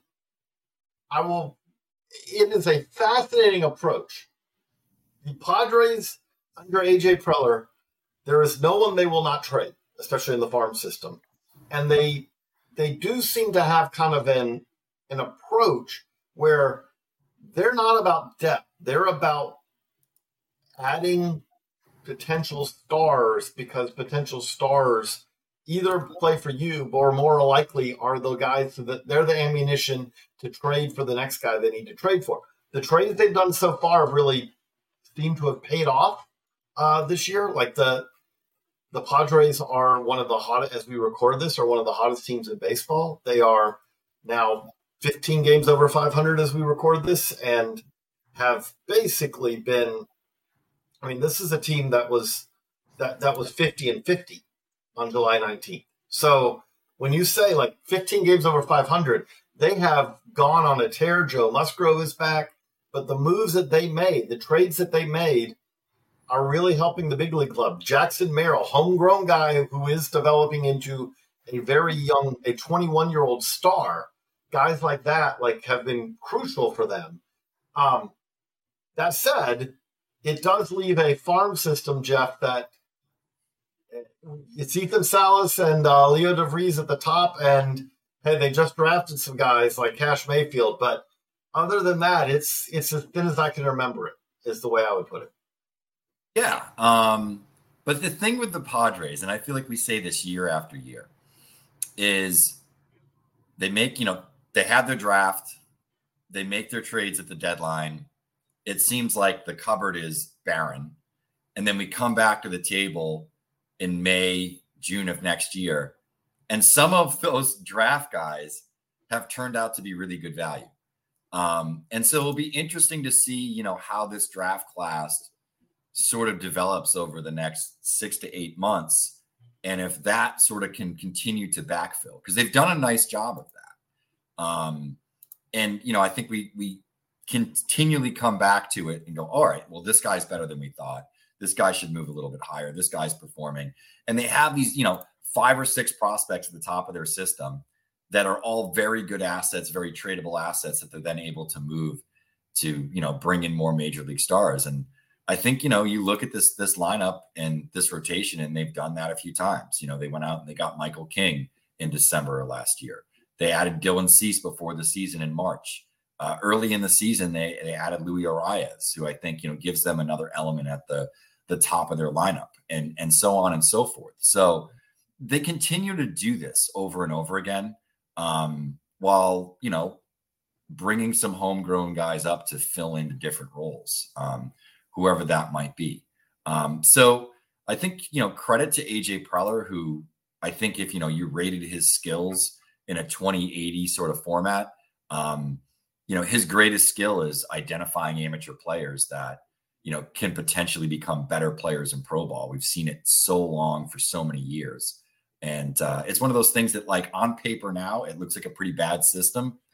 it is a fascinating approach. The Padres, under A.J. Preller, there is no one they will not trade, especially in the farm system. And they do seem to have kind of an approach where they're not about depth. They're about adding potential stars because potential stars either play for you or more likely are the guys that they're the ammunition to trade for the next guy they need to trade for. The trades they've done so far have really seemed to have paid off this year. Like the Padres are one of the hottest, as we record this, are one of the hottest teams in baseball. They are now 15 games over 500 as we record this and have basically been, this is a team that was 50-50 on July 19th. So when you say like 15 games over 500, they have gone on a tear. Joe Musgrove is back, but the moves that they made, the trades that they made are really helping the big league club. Jackson Merrill, homegrown guy who is developing into a very young, a 21-year-old star. Guys like that have been crucial for them. That said, it does leave a farm system, Jeff, that it's Ethan Salas and Leo DeVries at the top, and hey, they just drafted some guys like Cash Mayfield, but other than that, it's as thin as I can remember it, is the way I would put it. Yeah. But the thing with the Padres, and I feel like we say this year after year, is they make, they have their draft, they make their trades at the deadline. It seems like the cupboard is barren. And then we come back to the table in May, June of next year. And some of those draft guys have turned out to be really good value. And so it'll be interesting to see, how this draft class sort of develops over the next 6 to 8 months. And if that sort of can continue to backfill, because they've done a nice job of that. And, I think we continually come back to it and go, all right, well, this guy's better than we thought. This guy should move a little bit higher. This guy's performing. And they have these, 5 or 6 prospects at the top of their system that are all very good assets, very tradable assets that they're then able to move to, bring in more major league stars. And I think, you look at this lineup and this rotation, and they've done that a few times. They went out and they got Michael King in December of last year. They added Dylan Cease before the season in March. Early in the season, they added Luis Arias, who I think, gives them another element at the top of their lineup, and so on and so forth. So they continue to do this over and over again, while, bringing some homegrown guys up to fill into different roles, whoever that might be. So I think, credit to AJ Preller, who I think if, you rated his skills in a 2080 sort of format, his greatest skill is identifying amateur players that, can potentially become better players in pro ball. We've seen it so long for so many years. And it's one of those things that, like, on paper now, it looks like a pretty bad system.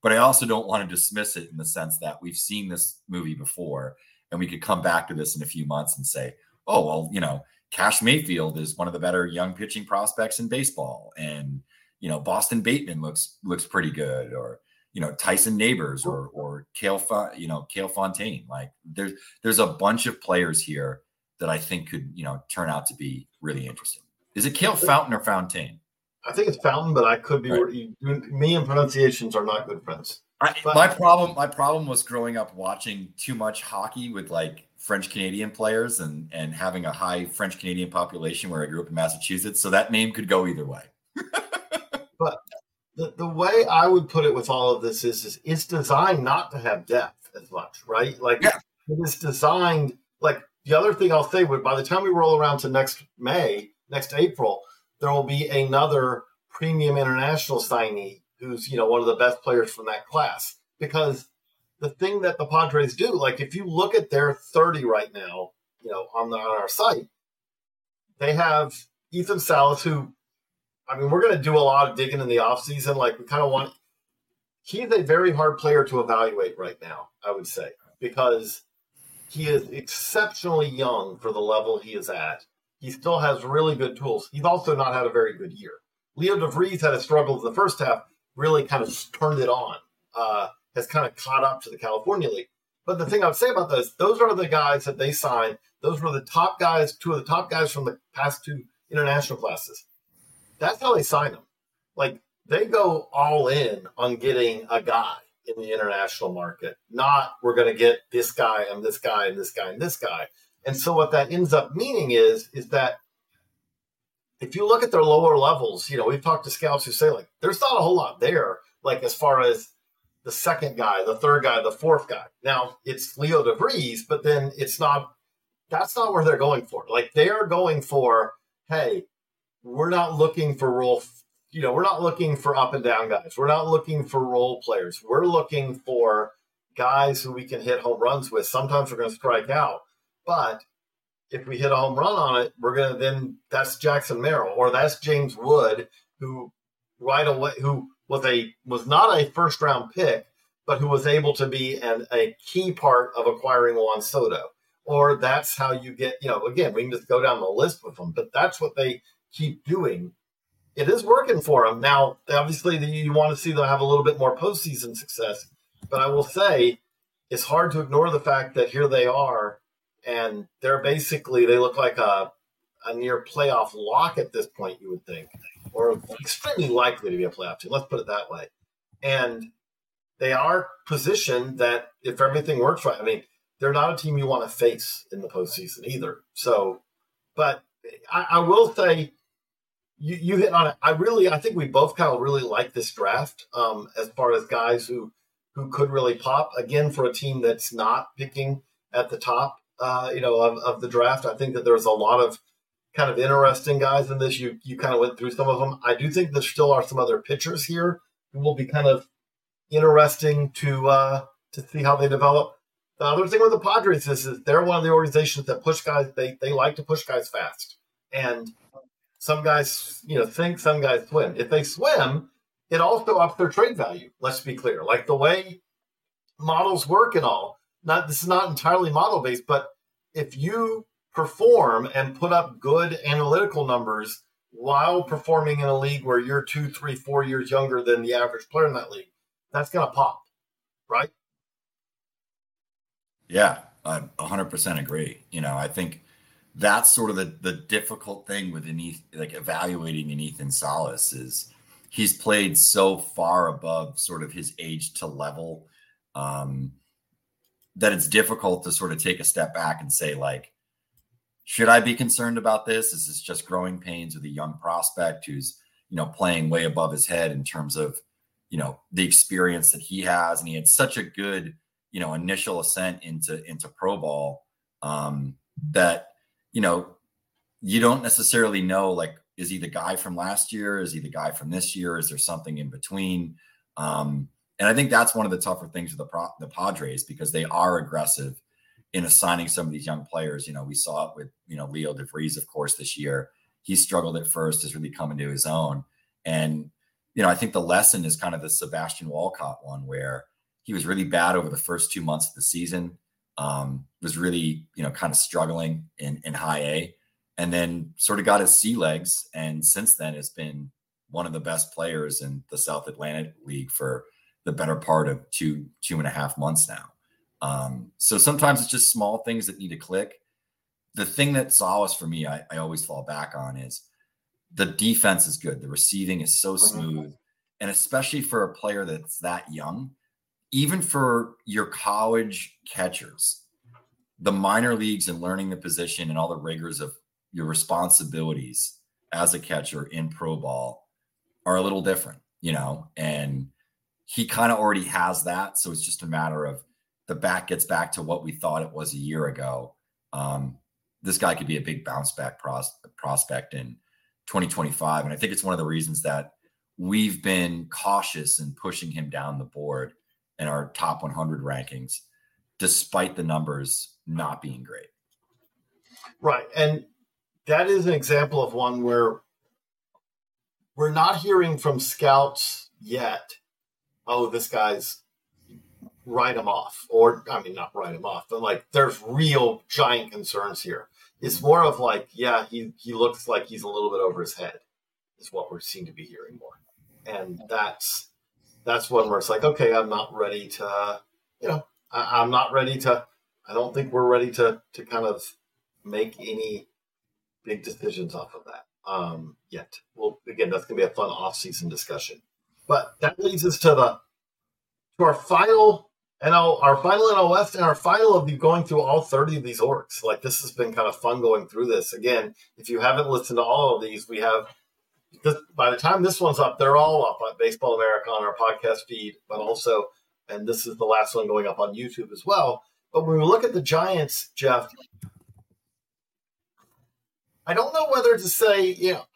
but I also don't want to dismiss it in the sense that we've seen this movie before, and we could come back to this in a few months and say, oh, well, Cash Mayfield is one of the better young pitching prospects in baseball, and Boston Bateman looks pretty good, or Tyson Neighbors or Cale Fontaine. Like there's a bunch of players here that I think could turn out to be really interesting. Is it Cale Fountain or Fontaine? I think it's Fountain, but I could be. Right. Me and pronunciations are not good friends. My problem was growing up watching too much hockey with like French Canadian players and having a high French Canadian population where I grew up in Massachusetts. So that name could go either way. But the way I would put it with all of this is it's designed not to have depth as much, right? Like it is designed. Like the other thing I'll say would, by the time we roll around to next April, there will be another premium international signee who's one of the best players from that class. Because the thing that the Padres do, like if you look at their 30 right now, on our site, they have Ethan Salas, who, I mean, we're going to do a lot of digging in the offseason. Like we kind of want, he's a very hard player to evaluate right now, I would say, because he is exceptionally young for the level he is at. He still has really good tools. He's also not had a very good year. Leo DeVries had a struggle in the first half, really kind of turned it on, has kind of caught up to the California League. But the thing I would say about those are the guys that they signed. Those were the top guys, two of the top guys from the past two international classes. That's how they sign them. Like they go all in on getting a guy in the international market, not we're going to get this guy and this guy and this guy and this guy. And so what that ends up meaning is that if you look at their lower levels, we've talked to scouts who say like, there's not a whole lot there. Like as far as the second guy, the third guy, the fourth guy. Now it's Leo DeVries, but then that's not where they're going for. Like they are going for, hey, we're not looking for we're not looking for up and down guys. We're not looking for role players. We're looking for guys who we can hit home runs with. Sometimes we're going to strike out, but if we hit a home run on it, that's Jackson Merrill or that's James Wood, who right away, who was not a first round pick, but who was able to be a key part of acquiring Juan Soto. Or that's how you get, again, we can just go down the list with them, but that's what they keep doing. It is working for them. Now, obviously, you want to see them have a little bit more postseason success, but I will say it's hard to ignore the fact that here they are, and they look like a near playoff lock at this point, you would think, or extremely likely to be a playoff team. Let's put it that way. And they are positioned that if everything works right, I mean, they're not a team you want to face in the postseason either. So, but I will say you hit on it. I think we both kind of really like this draft as far as guys who could really pop. Again, for a team that's not picking at the top, of the draft, I think that there's a lot of kind of interesting guys in this. You kind of went through some of them. I do think there still are some other pitchers here who will be kind of interesting to see how they develop. The other thing with the Padres is they're one of the organizations that push guys. They like to push guys fast, and some guys think, some guys swim. If they swim, it also ups their trade value. Let's be clear, like the way models work and all. This is not entirely model based, but if you perform and put up good analytical numbers while performing in a league where you're 2, 3, 4 years younger than the average player in that league, that's going to pop, right? Yeah, I 100% agree. I think that's sort of the difficult thing with evaluating an Ethan Salas is he's played so far above sort of his age to level that it's difficult to sort of take a step back and say, like, should I be concerned about this? Is this just growing pains with a young prospect who's, playing way above his head in terms of, the experience that he has? And he had such a good, initial ascent into pro ball that, you don't necessarily know, like, is he the guy from last year? Is he the guy from this year? Is there something in between? And I think that's one of the tougher things with the Padres, because they are aggressive in assigning some of these young players. We saw it with, Leo DeVries, of course, this year. He struggled at first, has really come into his own. And, I think the lesson is kind of the Sebastian Walcott one, where he was really bad over the first 2 months of the season, was really, kind of struggling in high A, and then sort of got his sea legs. And since then has been one of the best players in the South Atlantic League for the better part of 2.5 months now. So sometimes it's just small things that need to click. The thing that solace for me, I always fall back on, is the defense is good. The receiving is so smooth. And especially for a player that's that young, even for your college catchers, the minor leagues and learning the position and all the rigors of your responsibilities as a catcher in pro ball are a little different, and he kind of already has that. So it's just a matter of the bat gets back to what we thought it was a year ago. This guy could be a big bounce back prospect in 2025. And I think it's one of the reasons that we've been cautious in pushing him down the board in our top 100 rankings, despite the numbers not being great. Right. And that is an example of one where we're not hearing from scouts yet, oh, this guy's write him off. Or, not write him off, but like there's real giant concerns here. It's more of like, yeah, he looks like he's a little bit over his head is what we seem to be hearing more. And that's one where it's like, okay, I'm not ready to, I'm not ready to, I don't think we're ready to kind of make any big decisions off of that yet. Well, again, that's going to be a fun off-season discussion. But that leads us to our final our final NL West and our final of you going through all 30 of these orgs. Like, this has been kind of fun going through this. Again, if you haven't listened to all of these, we have by the time this one's up, they're all up on Baseball America on our podcast feed, but also, and this is the last one going up on YouTube as well. But when we look at the Giants, Jeff, I don't know whether to say,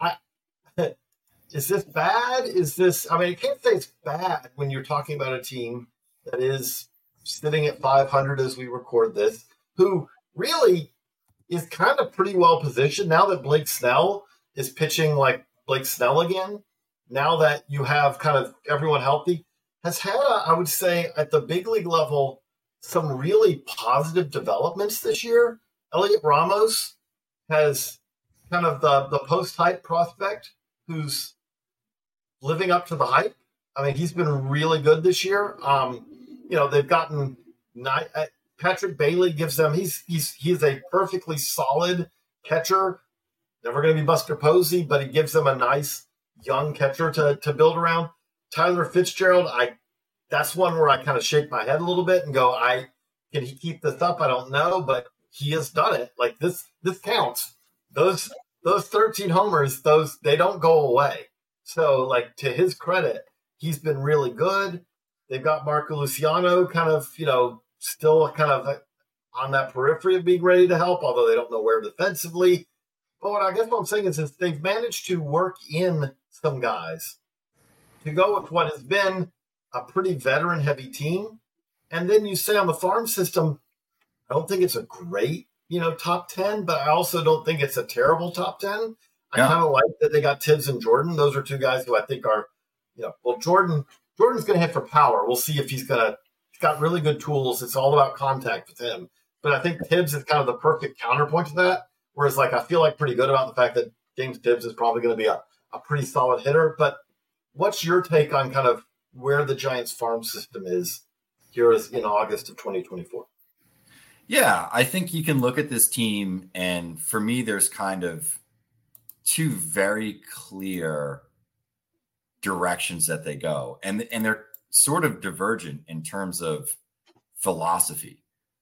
is this bad? Is this, I can't say it's bad when you're talking about a team that is sitting at 500 as we record this, who really is kind of pretty well positioned now that Blake Snell is pitching like Blake Snell again. Now that you have kind of everyone healthy, has had, I would say, at the big league level, some really positive developments this year. Elliot Ramos has kind of the post-hype prospect who's living up to the hype. He's been really good this year. They've gotten Patrick Bailey gives them. He's a perfectly solid catcher. Never going to be Buster Posey, but he gives them a nice young catcher to build around. Tyler Fitzgerald, that's one where I kind of shake my head a little bit and go, can he keep this up? I don't know, but he has done it. Like this counts. Those 13 homers, they don't go away. So, like, to his credit, he's been really good. They've got Marco Luciano kind of, still kind of on that periphery of being ready to help, although they don't know where defensively. But what I'm saying is they've managed to work in some guys to go with what has been a pretty veteran-heavy team. And then you say on the farm system, I don't think it's a great, top 10, but I also don't think it's a terrible top 10. I kind of like that they got Tibbs and Jordan. Those are two guys who I think are, Jordan's going to hit for power. We'll see if he's got really good tools. It's all about contact with him. But I think Tibbs is kind of the perfect counterpoint to that. Whereas, I feel like pretty good about the fact that James Tibbs is probably going to be a pretty solid hitter. But what's your take on kind of where the Giants farm system is here in August of 2024? Yeah, I think you can look at this team, and for me, there's kind of two very clear directions that they go, and they're sort of divergent in terms of philosophy.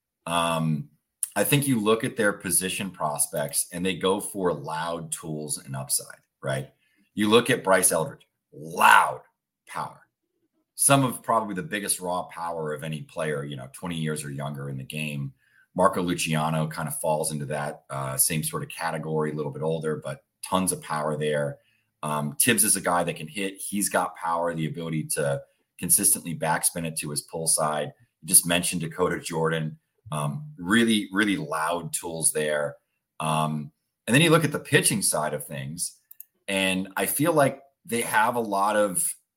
I think you look at their position prospects, and they go for loud tools and upside, right? You look at Bryce Eldridge, loud power. Some of probably the biggest raw power of any player, 20 years or younger in the game. Marco Luciano kind of falls into that same sort of category, a little bit older, but tons of power there. Tibbs is a guy that can hit. He's got power, the ability to consistently backspin it to his pull side. You just mentioned Dakota Jordan. Really, really loud tools there. And then you look at the pitching side of things, and I feel like they have a lot of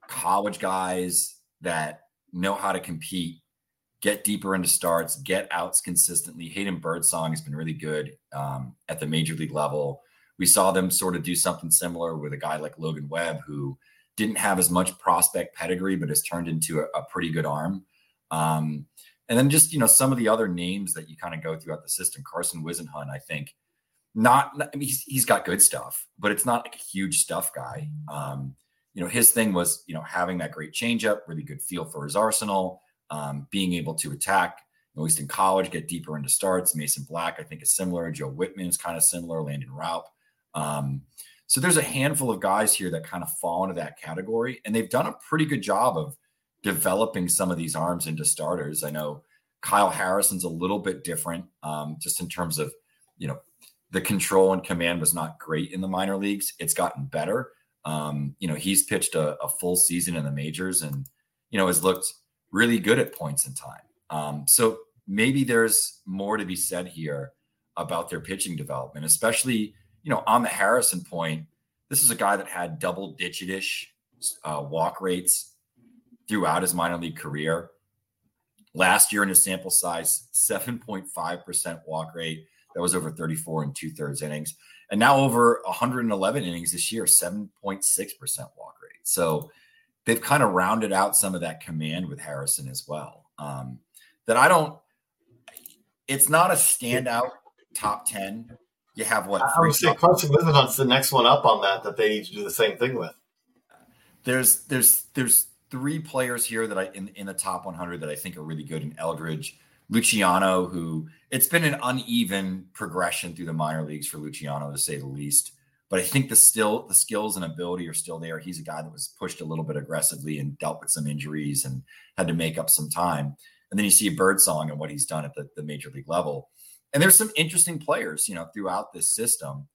college guys that know how to compete, get deeper into starts, get outs consistently. Hayden Birdsong has been really good at the major league level. We saw them sort of do something similar with a guy like Logan Webb, who didn't have as much prospect pedigree, but has turned into a pretty good arm. And then just, some of the other names that you kind of go throughout the system. Carson Wisenhunt, I think, he's got good stuff, but it's not like a huge stuff guy. His thing was, having that great changeup, really good feel for his arsenal, being able to attack, at least in college, get deeper into starts. Mason Black, I think, is similar. Joe Whitman is kind of similar. Landon Raup. So there's a handful of guys here that kind of fall into that category, and they've done a pretty good job of developing some of these arms into starters. I know Kyle Harrison's a little bit different, just in terms of, the control and command was not great in the minor leagues. It's gotten better. He's pitched a full season in the majors and, has looked really good at points in time. So maybe there's more to be said here about their pitching development, especially, on the Harrison point. This is a guy that had double-digit-ish walk rates throughout his minor league career. Last year in his sample size, 7.5% walk rate. That was over 34 2/3 innings. And now over 111 innings this year, 7.6% walk rate. So they've kind of rounded out some of that command with Harrison as well. It's not a standout top 10. You have what? I would say Carson Wisenhunt's the next one up on that they need to do the same thing with. There's 3 players here that in the top 100 that I think are really good in Eldridge. Luciano, who it's been an uneven progression through the minor leagues for Luciano, to say the least. But I think the skills and ability are still there. He's a guy that was pushed a little bit aggressively and dealt with some injuries and had to make up some time. And then you see Birdsong and what he's done at the major league level. And there's some interesting players, throughout this system.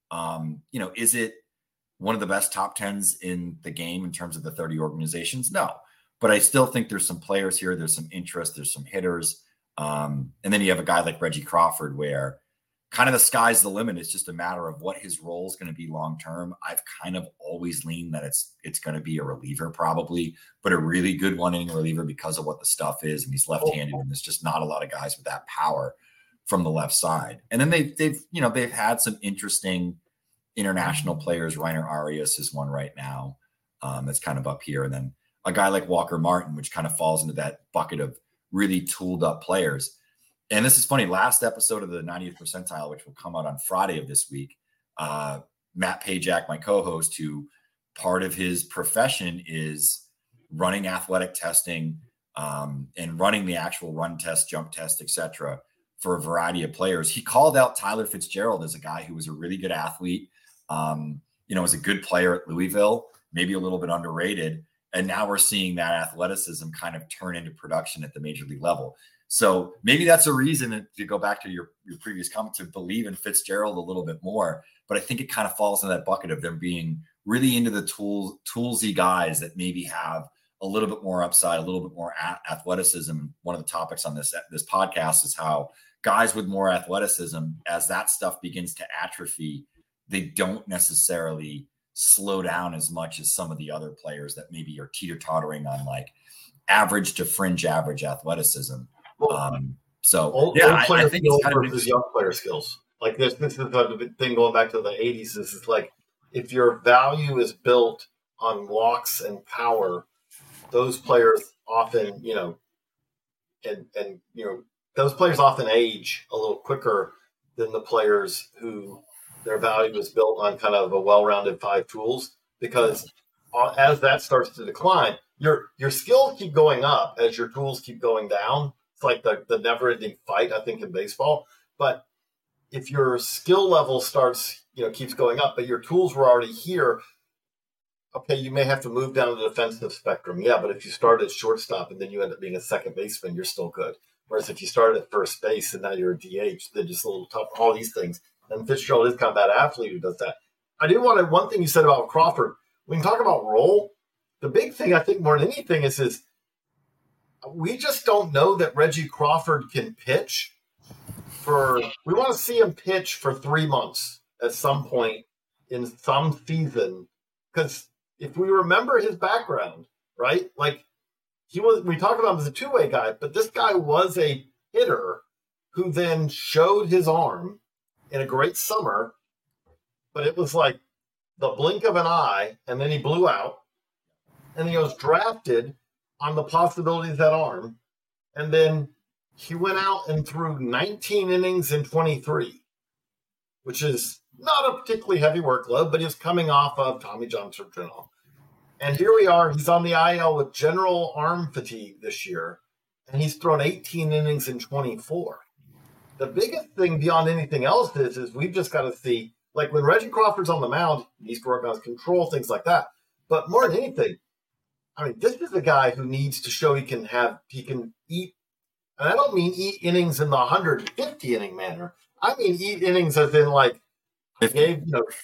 Is it one of the best top 10s in the game in terms of the 30 organizations? No. But I still think there's some players here. There's some interest. There's some hitters. And then you have a guy like Reggie Crawford, where kind of the sky's the limit. It's just a matter of what his role is going to be long-term. I've kind of always leaned that it's going to be a reliever probably, but a really good one-inning reliever because of what the stuff is. And he's left-handed, and there's just not a lot of guys with that power from the left side. And then they've had some interesting international players. Reiner Arias is one right now. That's kind of up here. And then a guy like Walker Martin, which kind of falls into that bucket of really tooled up players. And this is funny. Last episode of the 90th percentile, which will come out on Friday of this week, Matt Pajak, my co-host, who part of his profession is running athletic testing and running the actual run test, jump test, etc., for a variety of players. He called out Tyler Fitzgerald as a guy who was a really good athlete, was a good player at Louisville, maybe a little bit underrated. And now we're seeing that athleticism kind of turn into production at the major league level. So maybe that's a reason to go back to your previous comment to believe in Fitzgerald a little bit more. But I think it kind of falls in that bucket of them being really into the toolsy guys that maybe have a little bit more upside, a little bit more athleticism. One of the topics on this podcast is how guys with more athleticism, as that stuff begins to atrophy, they don't necessarily slow down as much as some of the other players that maybe are teeter-tottering on like average to fringe average athleticism. I think it's kind versus young player skills. Like this is the thing going back to the 80s. This is like, if your value is built on walks and power, those players often, those players often age a little quicker than the players who their value is built on kind of a well-rounded 5 tools, because as that starts to decline, your skills keep going up as your tools keep going down. It's like the never-ending fight, I think, in baseball. But if your skill level keeps going up, but your tools were already here, okay, you may have to move down the defensive spectrum. Yeah, but if you start at shortstop and then you end up being a second baseman, you're still good. Whereas if you started at first base and now you're a DH, they're just a little tough, all these things. And Fitzgerald is kind of that athlete who does that. I do want to, one thing you said about Crawford, we can talk about role. The big thing, I think, more than anything is we just don't know that Reggie Crawford can pitch we want to see him pitch for 3 months at some point in some season, because if we remember his background, right? Like we talk about him as a two-way guy, but this guy was a hitter who then showed his arm in a great summer, but it was like the blink of an eye, and then he blew out, and he was drafted on the possibility of that arm, and then he went out and threw 19 innings in 23, which is not a particularly heavy workload, but he was coming off of Tommy John surgery. And here we are. He's on the IL with general arm fatigue this year, and he's thrown 18 innings in 24. The biggest thing beyond anything else is we've just got to see, like when Reggie Crawford's on the mound, he needs to work on his control, things like that. But more than anything, I mean, this is a guy who needs to show he can eat. And I don't mean eat innings in the 150 inning manner. I mean eat innings as in like he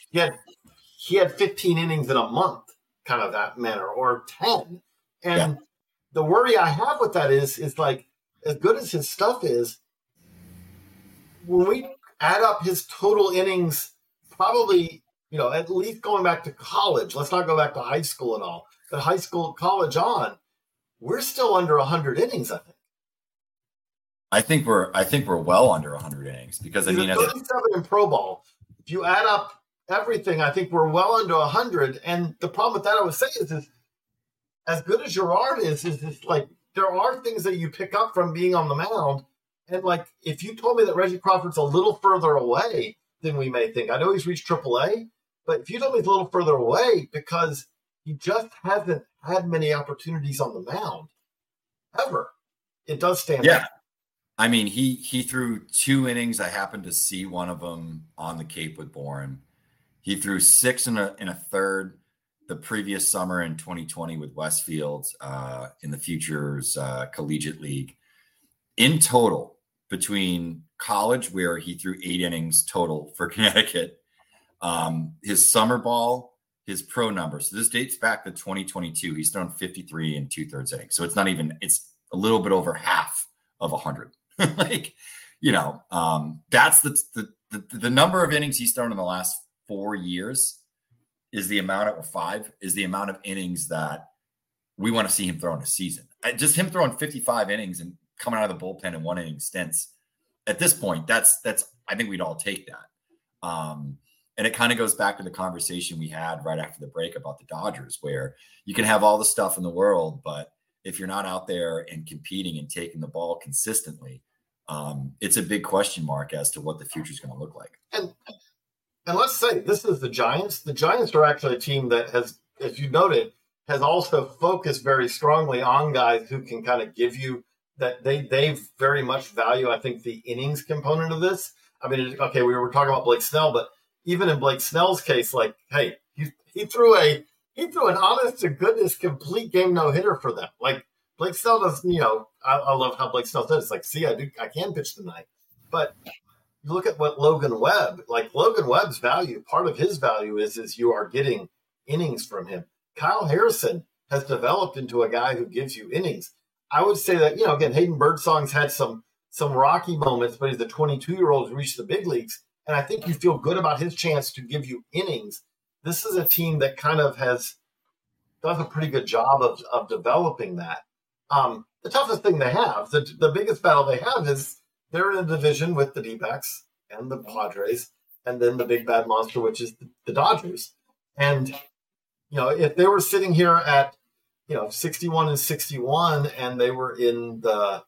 had 15 innings in a month, kind of that manner, or 10. And the worry I have with that is like, as good as his stuff is, when we add up his total innings, probably, at least going back to college, let's not go back to high school and all, but high school, college on, we're still under 100 innings, I think. I think we're well under 100 innings because I mean, 37 in pro ball. If you add up everything, I think we're well under 100. And the problem with that, I would say, is as good as your arm is like there are things that you pick up from being on the mound. And like if you told me that Reggie Crawford's a little further away than we may think, I know he's reached AAA, but if you told me he's a little further away because he just hasn't had many opportunities on the mound ever, it does stand out. I mean, he threw 2 innings. I happened to see one of them on the Cape with Boren. He threw 6 in a third the previous summer in 2020 with Westfield in the Futures Collegiate League. In total, between college, where he threw 8 innings total for Connecticut, his summer ball, his pro numbers. So this dates back to 2022. He's thrown 53 and 2/3 innings. So it's a little bit over half of 100. Like, that's the number of innings he's thrown in the last 4 years is the amount of innings that we want to see him throw in a season. Just him throwing 55 innings and coming out of the bullpen in 1 inning stints. At this point, that's I think we'd all take that. And it kind of goes back to the conversation we had right after the break about the Dodgers, where you can have all the stuff in the world, but if you're not out there and competing and taking the ball consistently, it's a big question mark as to what the future is going to look like. And let's say this is the Giants. The Giants are actually a team that has, if you noted, has also focused very strongly on guys who can kind of give you that they very much value, I think, the innings component of this. I mean, okay, we were talking about Blake Snell, but even in Blake Snell's case, like, hey, he threw an honest to goodness complete game no hitter for them. Like Blake Snell does, I love how Blake Snell does. It's like, see, I can pitch tonight. But you look at what Logan Webb's value, part of his value is you are getting innings from him. Kyle Harrison has developed into a guy who gives you innings. I would say that, again, Hayden Birdsong's had some rocky moments, but he's a 22-year-old who reached the big leagues. And I think you feel good about his chance to give you innings. This is a team that kind of does a pretty good job of developing that. The toughest thing they have, the biggest battle they have is they're in a division with the D-backs and the Padres, and then the big bad monster, which is the Dodgers. And, if they were sitting here at, 61 and 61, and they were in the,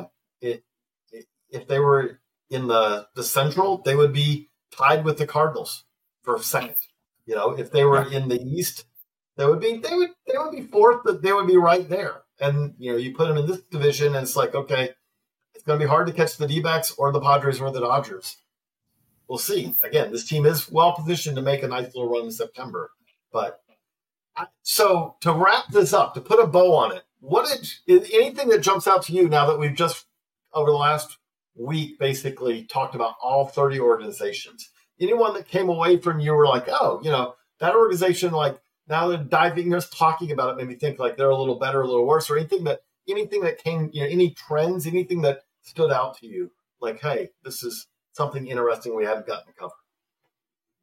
if they were in the Central, they would be tied with the Cardinals for second. If they were in the East, they would be fourth, but they would be right there. And, you put them in this division and it's like, okay, it's going to be hard to catch the D-backs or the Padres or the Dodgers. We'll see. Again, this team is well positioned to make a nice little run in September. But so to wrap this up, to put a bow on it, is anything that jumps out to you now that we've just over the last week basically talked about all 30 organizations? Anyone that came away from you were like, oh, that organization, like now they're diving, just talking about it, made me think like they're a little better, a little worse, or anything that came, any trends, anything that stood out to you, like, hey, this is something interesting we haven't gotten to cover.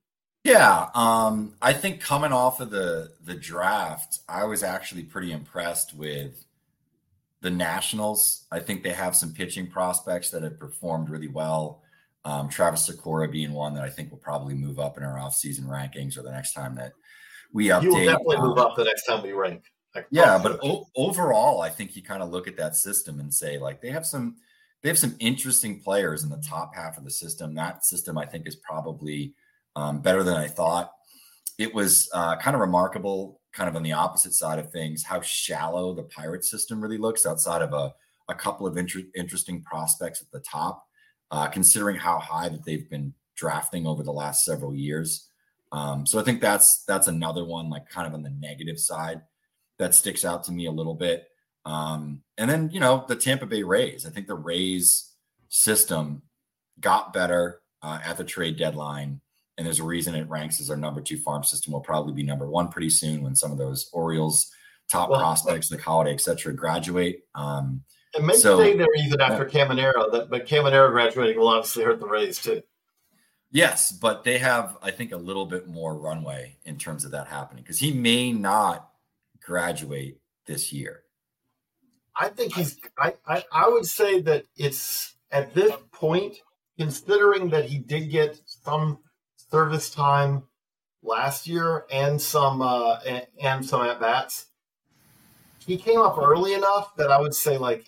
Yeah, I think coming off of the draft, I was actually pretty impressed with the Nationals. I think they have some pitching prospects that have performed really well. Travis Sikora being one that I think will probably move up in our offseason rankings or the next time that we update. You will definitely move up the next time we rank. Yeah, but overall, I think you kind of look at that system and say, like, they have some interesting players in the top half of the system. That system, I think, is probably better than I thought. It was kind of remarkable, kind of on the opposite side of things, how shallow the Pirates system really looks outside of a couple of interesting prospects at the top, considering how high that they've been drafting over the last several years. So I think that's another one, like, kind of on the negative side that sticks out to me a little bit. And then, the Tampa Bay Rays. I think the Rays system got better at the trade deadline. And there's a reason it ranks as our number 2 farm system. Will probably be number 1 pretty soon when some of those Orioles top prospects like Holiday, et cetera, graduate. And maybe stay there even after Caminero. But Caminero graduating will obviously hurt the Rays too. Yes, but they have, I think, a little bit more runway in terms of that happening because he may not graduate this year. I think I would say that it's at this point, considering that he did get some service time last year and some at bats, he came up early enough that I would say, like,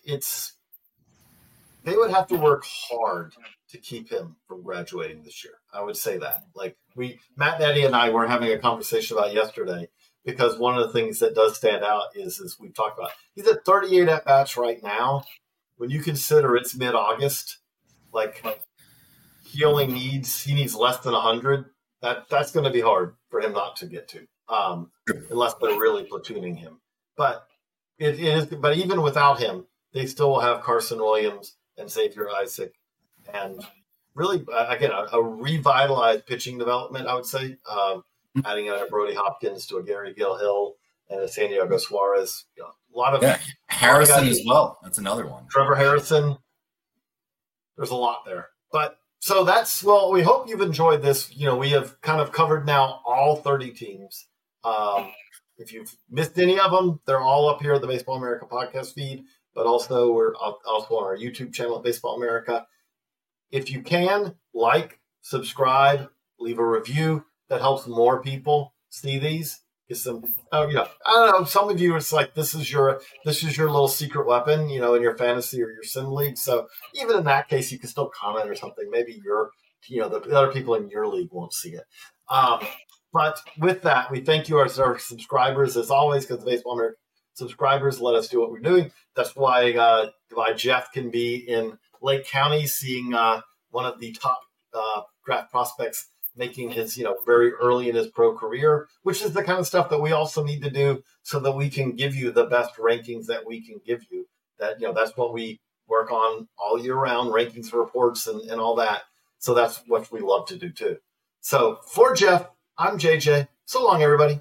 they would have to work hard to keep him from graduating this year. I would say that. Like, Matt Nettie and I were having a conversation about yesterday, because one of the things that does stand out is we've talked about, he's at 38 at bats right now. When you consider it's mid-August, like, he needs less than 100. That's going to be hard for him not to get to, unless they're really platooning him. But it is. But even without him, they still will have Carson Williams and Xavier Isaac, and really, again, a revitalized pitching development, I would say. Adding a Brody Hopkins to a Gary Gilhill and a San Diego Suarez. A lot of Harrison as well. That's another one. Trevor Harrison. There's a lot there. But so we hope you've enjoyed this. We have kind of covered now all 30 teams. If you've missed any of them, they're all up here at the Baseball America podcast feed, but also we're also on our YouTube channel at Baseball America. If you can, subscribe, leave a review. That helps more people see these. Get some, I don't know. Some of you, it's like this is your little secret weapon, in your fantasy or your sim league. So even in that case, you can still comment or something. Maybe the other people in your league won't see it. But with that, we thank you, our subscribers, as always, because the Baseball America subscribers let us do what we're doing. That's why Jeff can be in Lake County seeing one of the top draft prospects making his, very early in his pro career, which is the kind of stuff that we also need to do so that we can give you the best rankings that we can give you. That's what we work on all year round, rankings reports and all that. So that's what we love to do too. So for Jeff, I'm JJ. So long, everybody.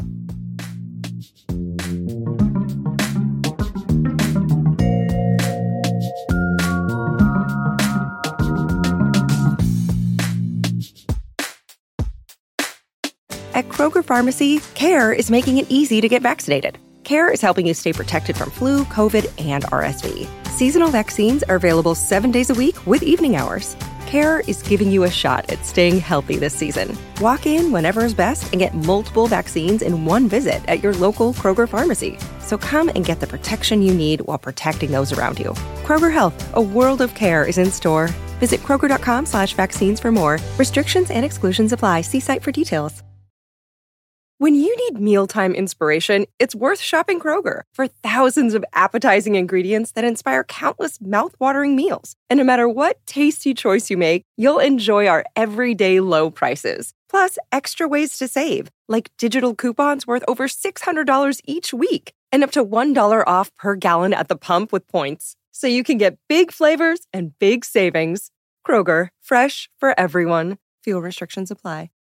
At Kroger Pharmacy, CARE is making it easy to get vaccinated. CARE is helping you stay protected from flu, COVID, and RSV. Seasonal vaccines are available 7 days a week with evening hours. CARE is giving you a shot at staying healthy this season. Walk in whenever is best and get multiple vaccines in one visit at your local Kroger Pharmacy. So come and get the protection you need while protecting those around you. Kroger Health, a world of care is in store. Visit Kroger.com/vaccines for more. Restrictions and exclusions apply. See site for details. When you need mealtime inspiration, it's worth shopping Kroger for thousands of appetizing ingredients that inspire countless mouth-watering meals. And no matter what tasty choice you make, you'll enjoy our everyday low prices. Plus, extra ways to save, like digital coupons worth over $600 each week and up to $1 off per gallon at the pump with points. So you can get big flavors and big savings. Kroger, fresh for everyone. Fuel restrictions apply.